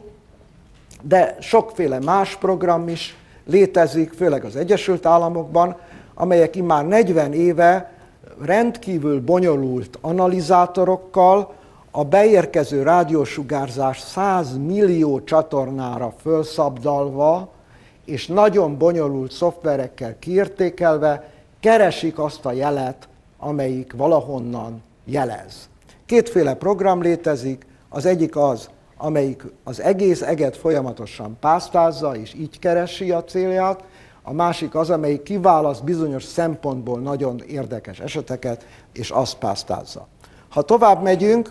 de sokféle más program is létezik, főleg az Egyesült Államokban, amelyek immár 40 éve rendkívül bonyolult analizátorokkal a beérkező rádiósugárzás 100 millió csatornára fölszabdalva, és nagyon bonyolult szoftverekkel kiértékelve keresik azt a jelet, amelyik valahonnan jelez. Kétféle program létezik, az egyik az, amelyik az egész eget folyamatosan pásztázza, és így keresi a célját, a másik az, amelyik kiválaszt bizonyos szempontból nagyon érdekes eseteket, és azt pásztázza. Ha tovább megyünk,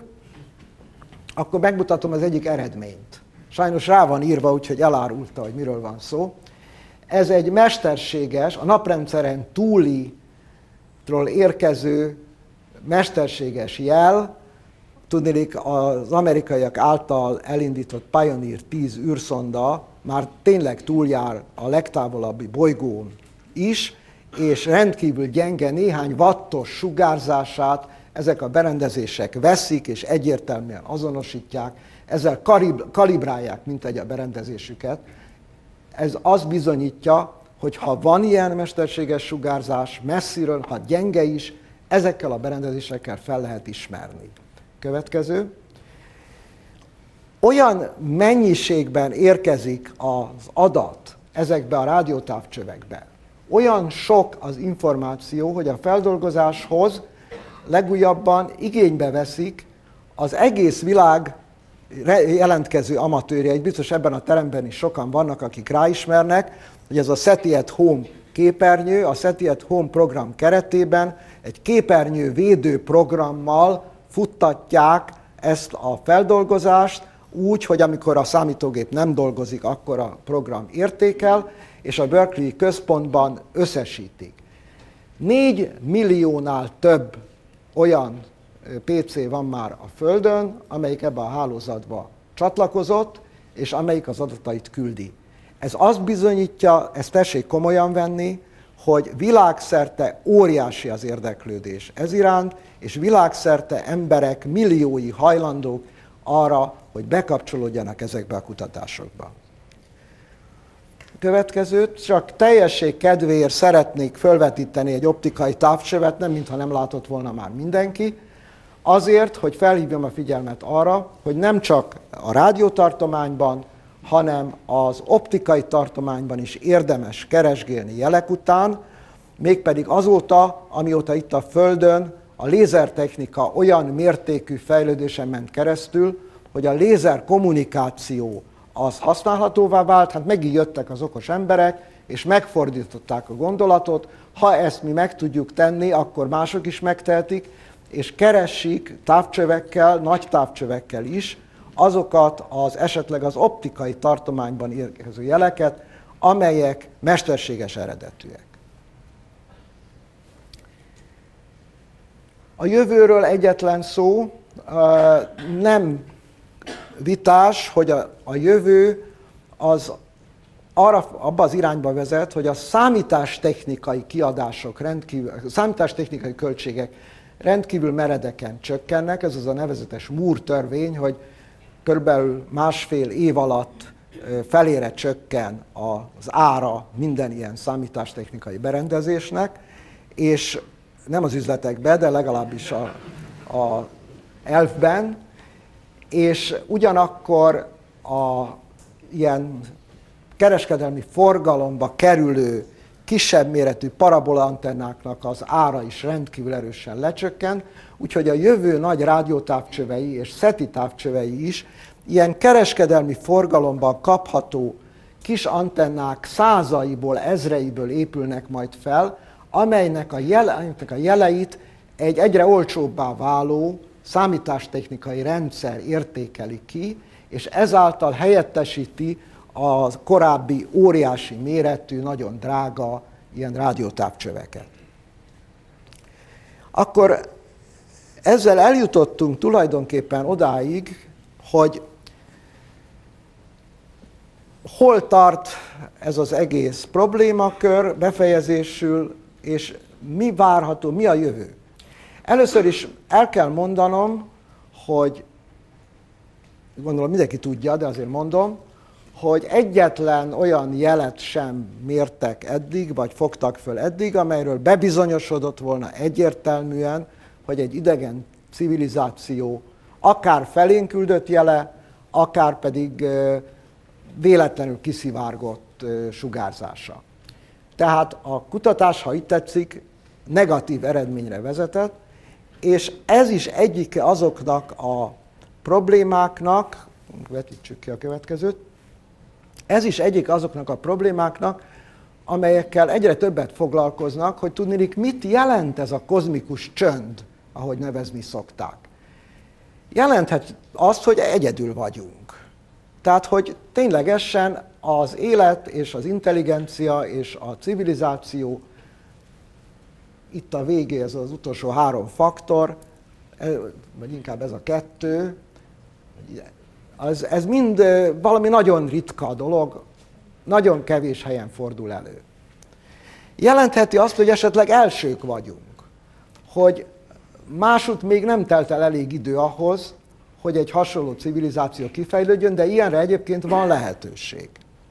akkor megmutatom az egyik eredményt. Sajnos rá van írva, úgyhogy elárulta, hogy miről van szó. Ez egy mesterséges, a naprendszeren túlitról érkező mesterséges jel, tudniillik az amerikaiak által elindított Pioneer 10 űrszonda már tényleg túljár a legtávolabbi bolygón is, és rendkívül gyenge, néhány wattos sugárzását ezek a berendezések veszik, és egyértelműen azonosítják, ezzel kalibrálják mintegy a berendezésüket. Ez azt bizonyítja, hogy ha van ilyen mesterséges sugárzás messziről, ha gyenge is, ezekkel a berendezésekkel fel lehet ismerni. Következő. Olyan mennyiségben érkezik az adat ezekbe a rádiótávcsövekbe, olyan sok az információ, hogy a feldolgozáshoz legújabban igénybe veszik az egész világ jelentkező amatőrjeik, biztos ebben a teremben is sokan vannak, akik ráismernek, hogy ez a SETI at Home képernyő, a SETI at Home program keretében egy képernyő védő programmal futtatják ezt a feldolgozást, úgy, hogy amikor a számítógép nem dolgozik, akkor a program értékel, és a Berkeley központban összesítik. 4 milliónál több olyan PC van már a Földön, amelyik ebbe a hálózatba csatlakozott, és amelyik az adatait küldi. Ez azt bizonyítja, ezt tessék komolyan venni, hogy világszerte óriási az érdeklődés ez iránt, és világszerte emberek milliói hajlandók arra, hogy bekapcsolódjanak ezekbe a kutatásokba. Következőt, csak teljesség kedvéért szeretnék felvetíteni egy optikai távcsövet, nem mintha nem látott volna már mindenki, azért, hogy felhívjam a figyelmet arra, hogy nem csak a rádiótartományban, hanem az optikai tartományban is érdemes keresgélni jelek után, mégpedig azóta, amióta itt a Földön a lézertechnika olyan mértékű fejlődésen ment keresztül, hogy a lézer kommunikáció az használhatóvá vált, hát megint jöttek az okos emberek, és megfordították a gondolatot, ha ezt mi meg tudjuk tenni, akkor mások is megtehetik, és keresik távcsövekkel, nagy távcsövekkel is azokat esetleg az optikai tartományban érkező jeleket, amelyek mesterséges eredetűek. A jövőről egyetlen szó, nem vitás, hogy a jövő az abba az irányba vezet, hogy a számítástechnikai kiadások, számítástechnikai költségek rendkívül meredeken csökkennek. Ez az a nevezetes Moore törvény, hogy körülbelül 1,5 év alatt felére csökken az ára minden ilyen számítástechnikai berendezésnek, és nem az üzletekben, de legalábbis a elfben, és ugyanakkor ilyen kereskedelmi forgalomba kerülő kisebb méretű parabolaantennáknak az ára is rendkívül erősen lecsökken, úgyhogy a jövő nagy rádiótávcsövei és SETI távcsövei is ilyen kereskedelmi forgalomban kapható kis antennák százaiból, ezreiből épülnek majd fel, amelynek a jeleit egy egyre olcsóbbá váló számítástechnikai rendszer értékeli ki, és ezáltal helyettesíti a korábbi óriási méretű, nagyon drága ilyen rádiótávcsöveket. Akkor ezzel eljutottunk tulajdonképpen odáig, hogy hol tart ez az egész problémakör, befejezésül, és mi várható, mi a jövő. Először is el kell mondanom, hogy gondolom mindenki tudja, de azért mondom, hogy egyetlen olyan jelet sem mértek eddig, vagy fogtak föl eddig, amelyről bebizonyosodott volna egyértelműen, hogy egy idegen civilizáció akár felénk küldött jele, akár pedig véletlenül kiszivárgott sugárzása. Tehát a kutatás, ha így tetszik, negatív eredményre vezetett, és ez is egyike azoknak a problémáknak, vetítsük ki a következőt, ez is egyik azoknak a problémáknak, amelyekkel egyre többet foglalkoznak, hogy tudniillik, mit jelent ez a kozmikus csönd, ahogy nevezni szokták. Jelenthet azt, hogy egyedül vagyunk. Tehát, hogy ténylegesen az élet és az intelligencia és a civilizáció, itt a végé ez az utolsó 3 faktor, vagy inkább ez a 2, ez mind valami nagyon ritka dolog, nagyon kevés helyen fordul elő. Jelentheti azt, hogy esetleg elsők vagyunk, hogy másút még nem telt el elég idő ahhoz, hogy egy hasonló civilizáció kifejlődjön, de ilyenre egyébként van lehetőség.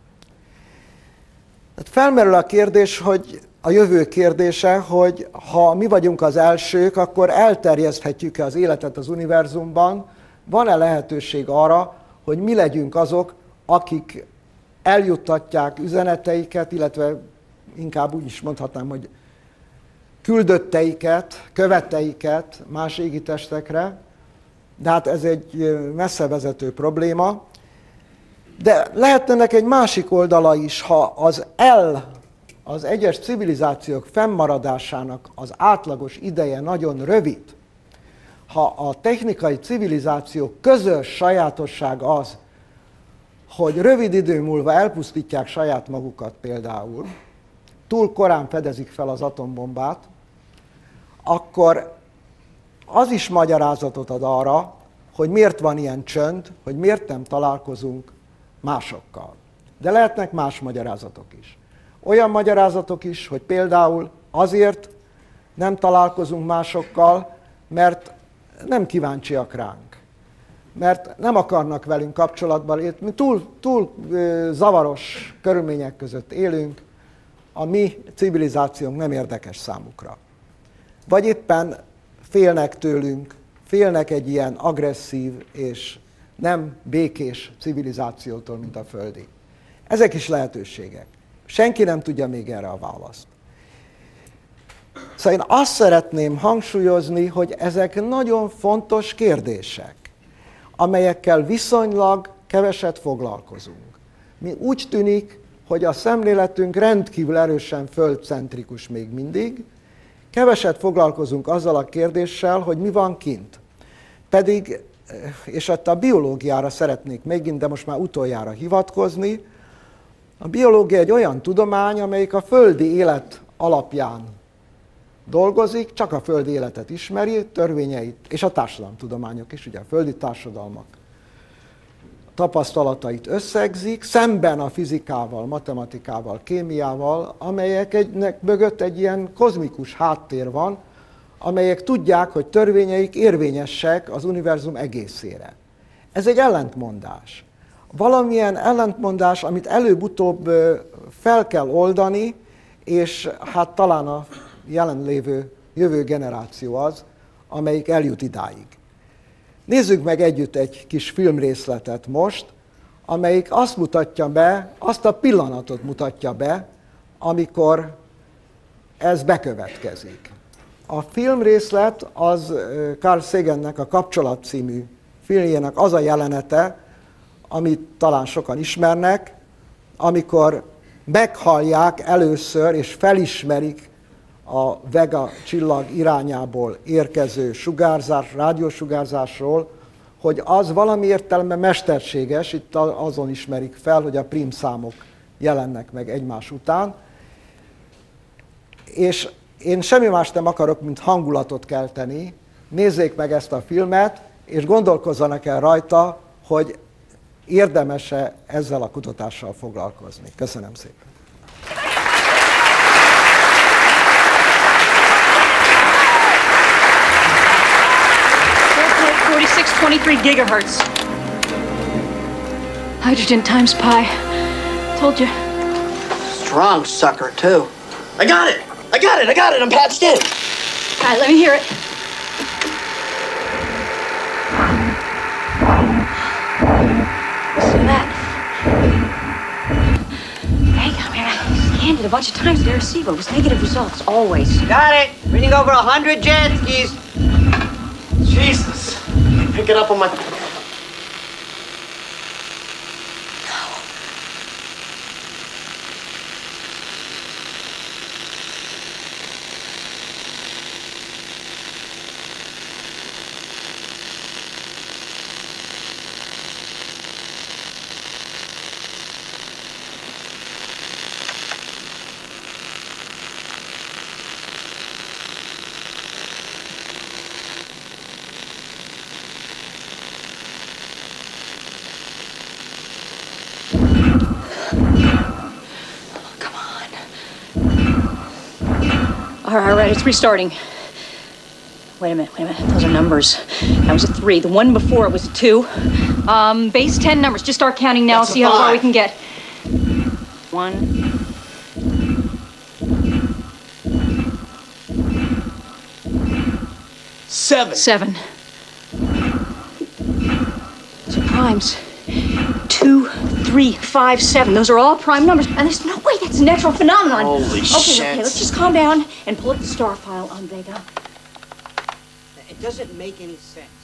Tehát felmerül a kérdés, hogy a jövő kérdése, hogy ha mi vagyunk az elsők, akkor elterjeszthetjük-e az életet az univerzumban, van-e lehetőség arra, hogy mi legyünk azok, akik eljuttatják üzeneteiket, illetve inkább úgy is mondhatnám, hogy küldötteiket, követeiket más égitestekre, de hát ez egy messzevezető probléma. De lehet ennek egy másik oldala is, ha az egyes civilizációk fennmaradásának az átlagos ideje nagyon rövid, ha a technikai civilizációk közös sajátosság az, hogy rövid idő múlva elpusztítják saját magukat például, túl korán fedezik fel az atombombát, akkor az is magyarázatot ad arra, hogy miért van ilyen csönd, hogy miért nem találkozunk másokkal. De lehetnek más magyarázatok is. Olyan magyarázatok is, hogy például azért nem találkozunk másokkal, mert nem kíváncsiak ránk. Mert nem akarnak velünk kapcsolatban élni. Mi túl zavaros körülmények között élünk, a mi civilizációnk nem érdekes számukra. Vagy éppen félnek tőlünk, félnek egy ilyen agresszív és nem békés civilizációtól, mint a földi. Ezek is lehetőségek. Senki nem tudja még erre a választ. Szóval én azt szeretném hangsúlyozni, hogy ezek nagyon fontos kérdések, amelyekkel viszonylag keveset foglalkozunk. Mi úgy tűnik, hogy a szemléletünk rendkívül erősen földcentrikus még mindig, keveset foglalkozunk azzal a kérdéssel, hogy mi van kint. Pedig, és ott a biológiára szeretnék megint, de most már utoljára hivatkozni, a biológia egy olyan tudomány, amelyik a földi élet alapján dolgozik, csak a földi életet ismeri, törvényeit, és a társadalomtudományok is, ugye a földi társadalmak tapasztalatait összegzik, szemben a fizikával, matematikával, kémiával, amelyeknek mögött egy ilyen kozmikus háttér van, amelyek tudják, hogy törvényeik érvényesek az univerzum egészére. Ez egy ellentmondás. Valamilyen ellentmondás, amit előbb-utóbb fel kell oldani, és hát talán a jelenlévő jövő generáció az, amelyik eljut idáig. Nézzük meg együtt egy kis filmrészletet most, amelyik azt mutatja be, azt a pillanatot mutatja be, amikor ez bekövetkezik. A filmrészlet az Carl Sagannek a Kapcsolat című filmjének az a jelenete, amit talán sokan ismernek, amikor meghallják először és felismerik a Vega csillag irányából érkező sugárzás, rádiósugárzásról, hogy az valami értelemben mesterséges, itt azon ismerik fel, hogy a prímszámok jelennek meg egymás után. És én semmi más nem akarok, mint hangulatot kelteni. Nézzék meg ezt a filmet, és gondolkozzanak el rajta, hogy érdemes-e ezzel a kutatással foglalkozni. Köszönöm szépen. .23 gigahertz. Hydrogen times pi. Told you. Strong sucker, too. I got it! I got it! I got it! I'm patched in! All right, let me hear it. Listen to that. Hey, I scanned it a bunch of times to receive it. It was negative results, always. Got it! Reading over 100 jet skis. Jesus. Pick it up on my... All right, it's restarting. Wait a minute. Those are numbers. That was a 3. The one before it was a 2. Base 10 numbers. Just start counting now. That's See a how far 5. we can get. 1. Seven. So primes. 2, 3, 5, 7. Those are all prime numbers. And there's no way that's a natural phenomenon. Holy shit. Okay, let's just calm down and pull up the star file on Vega. It doesn't make any sense.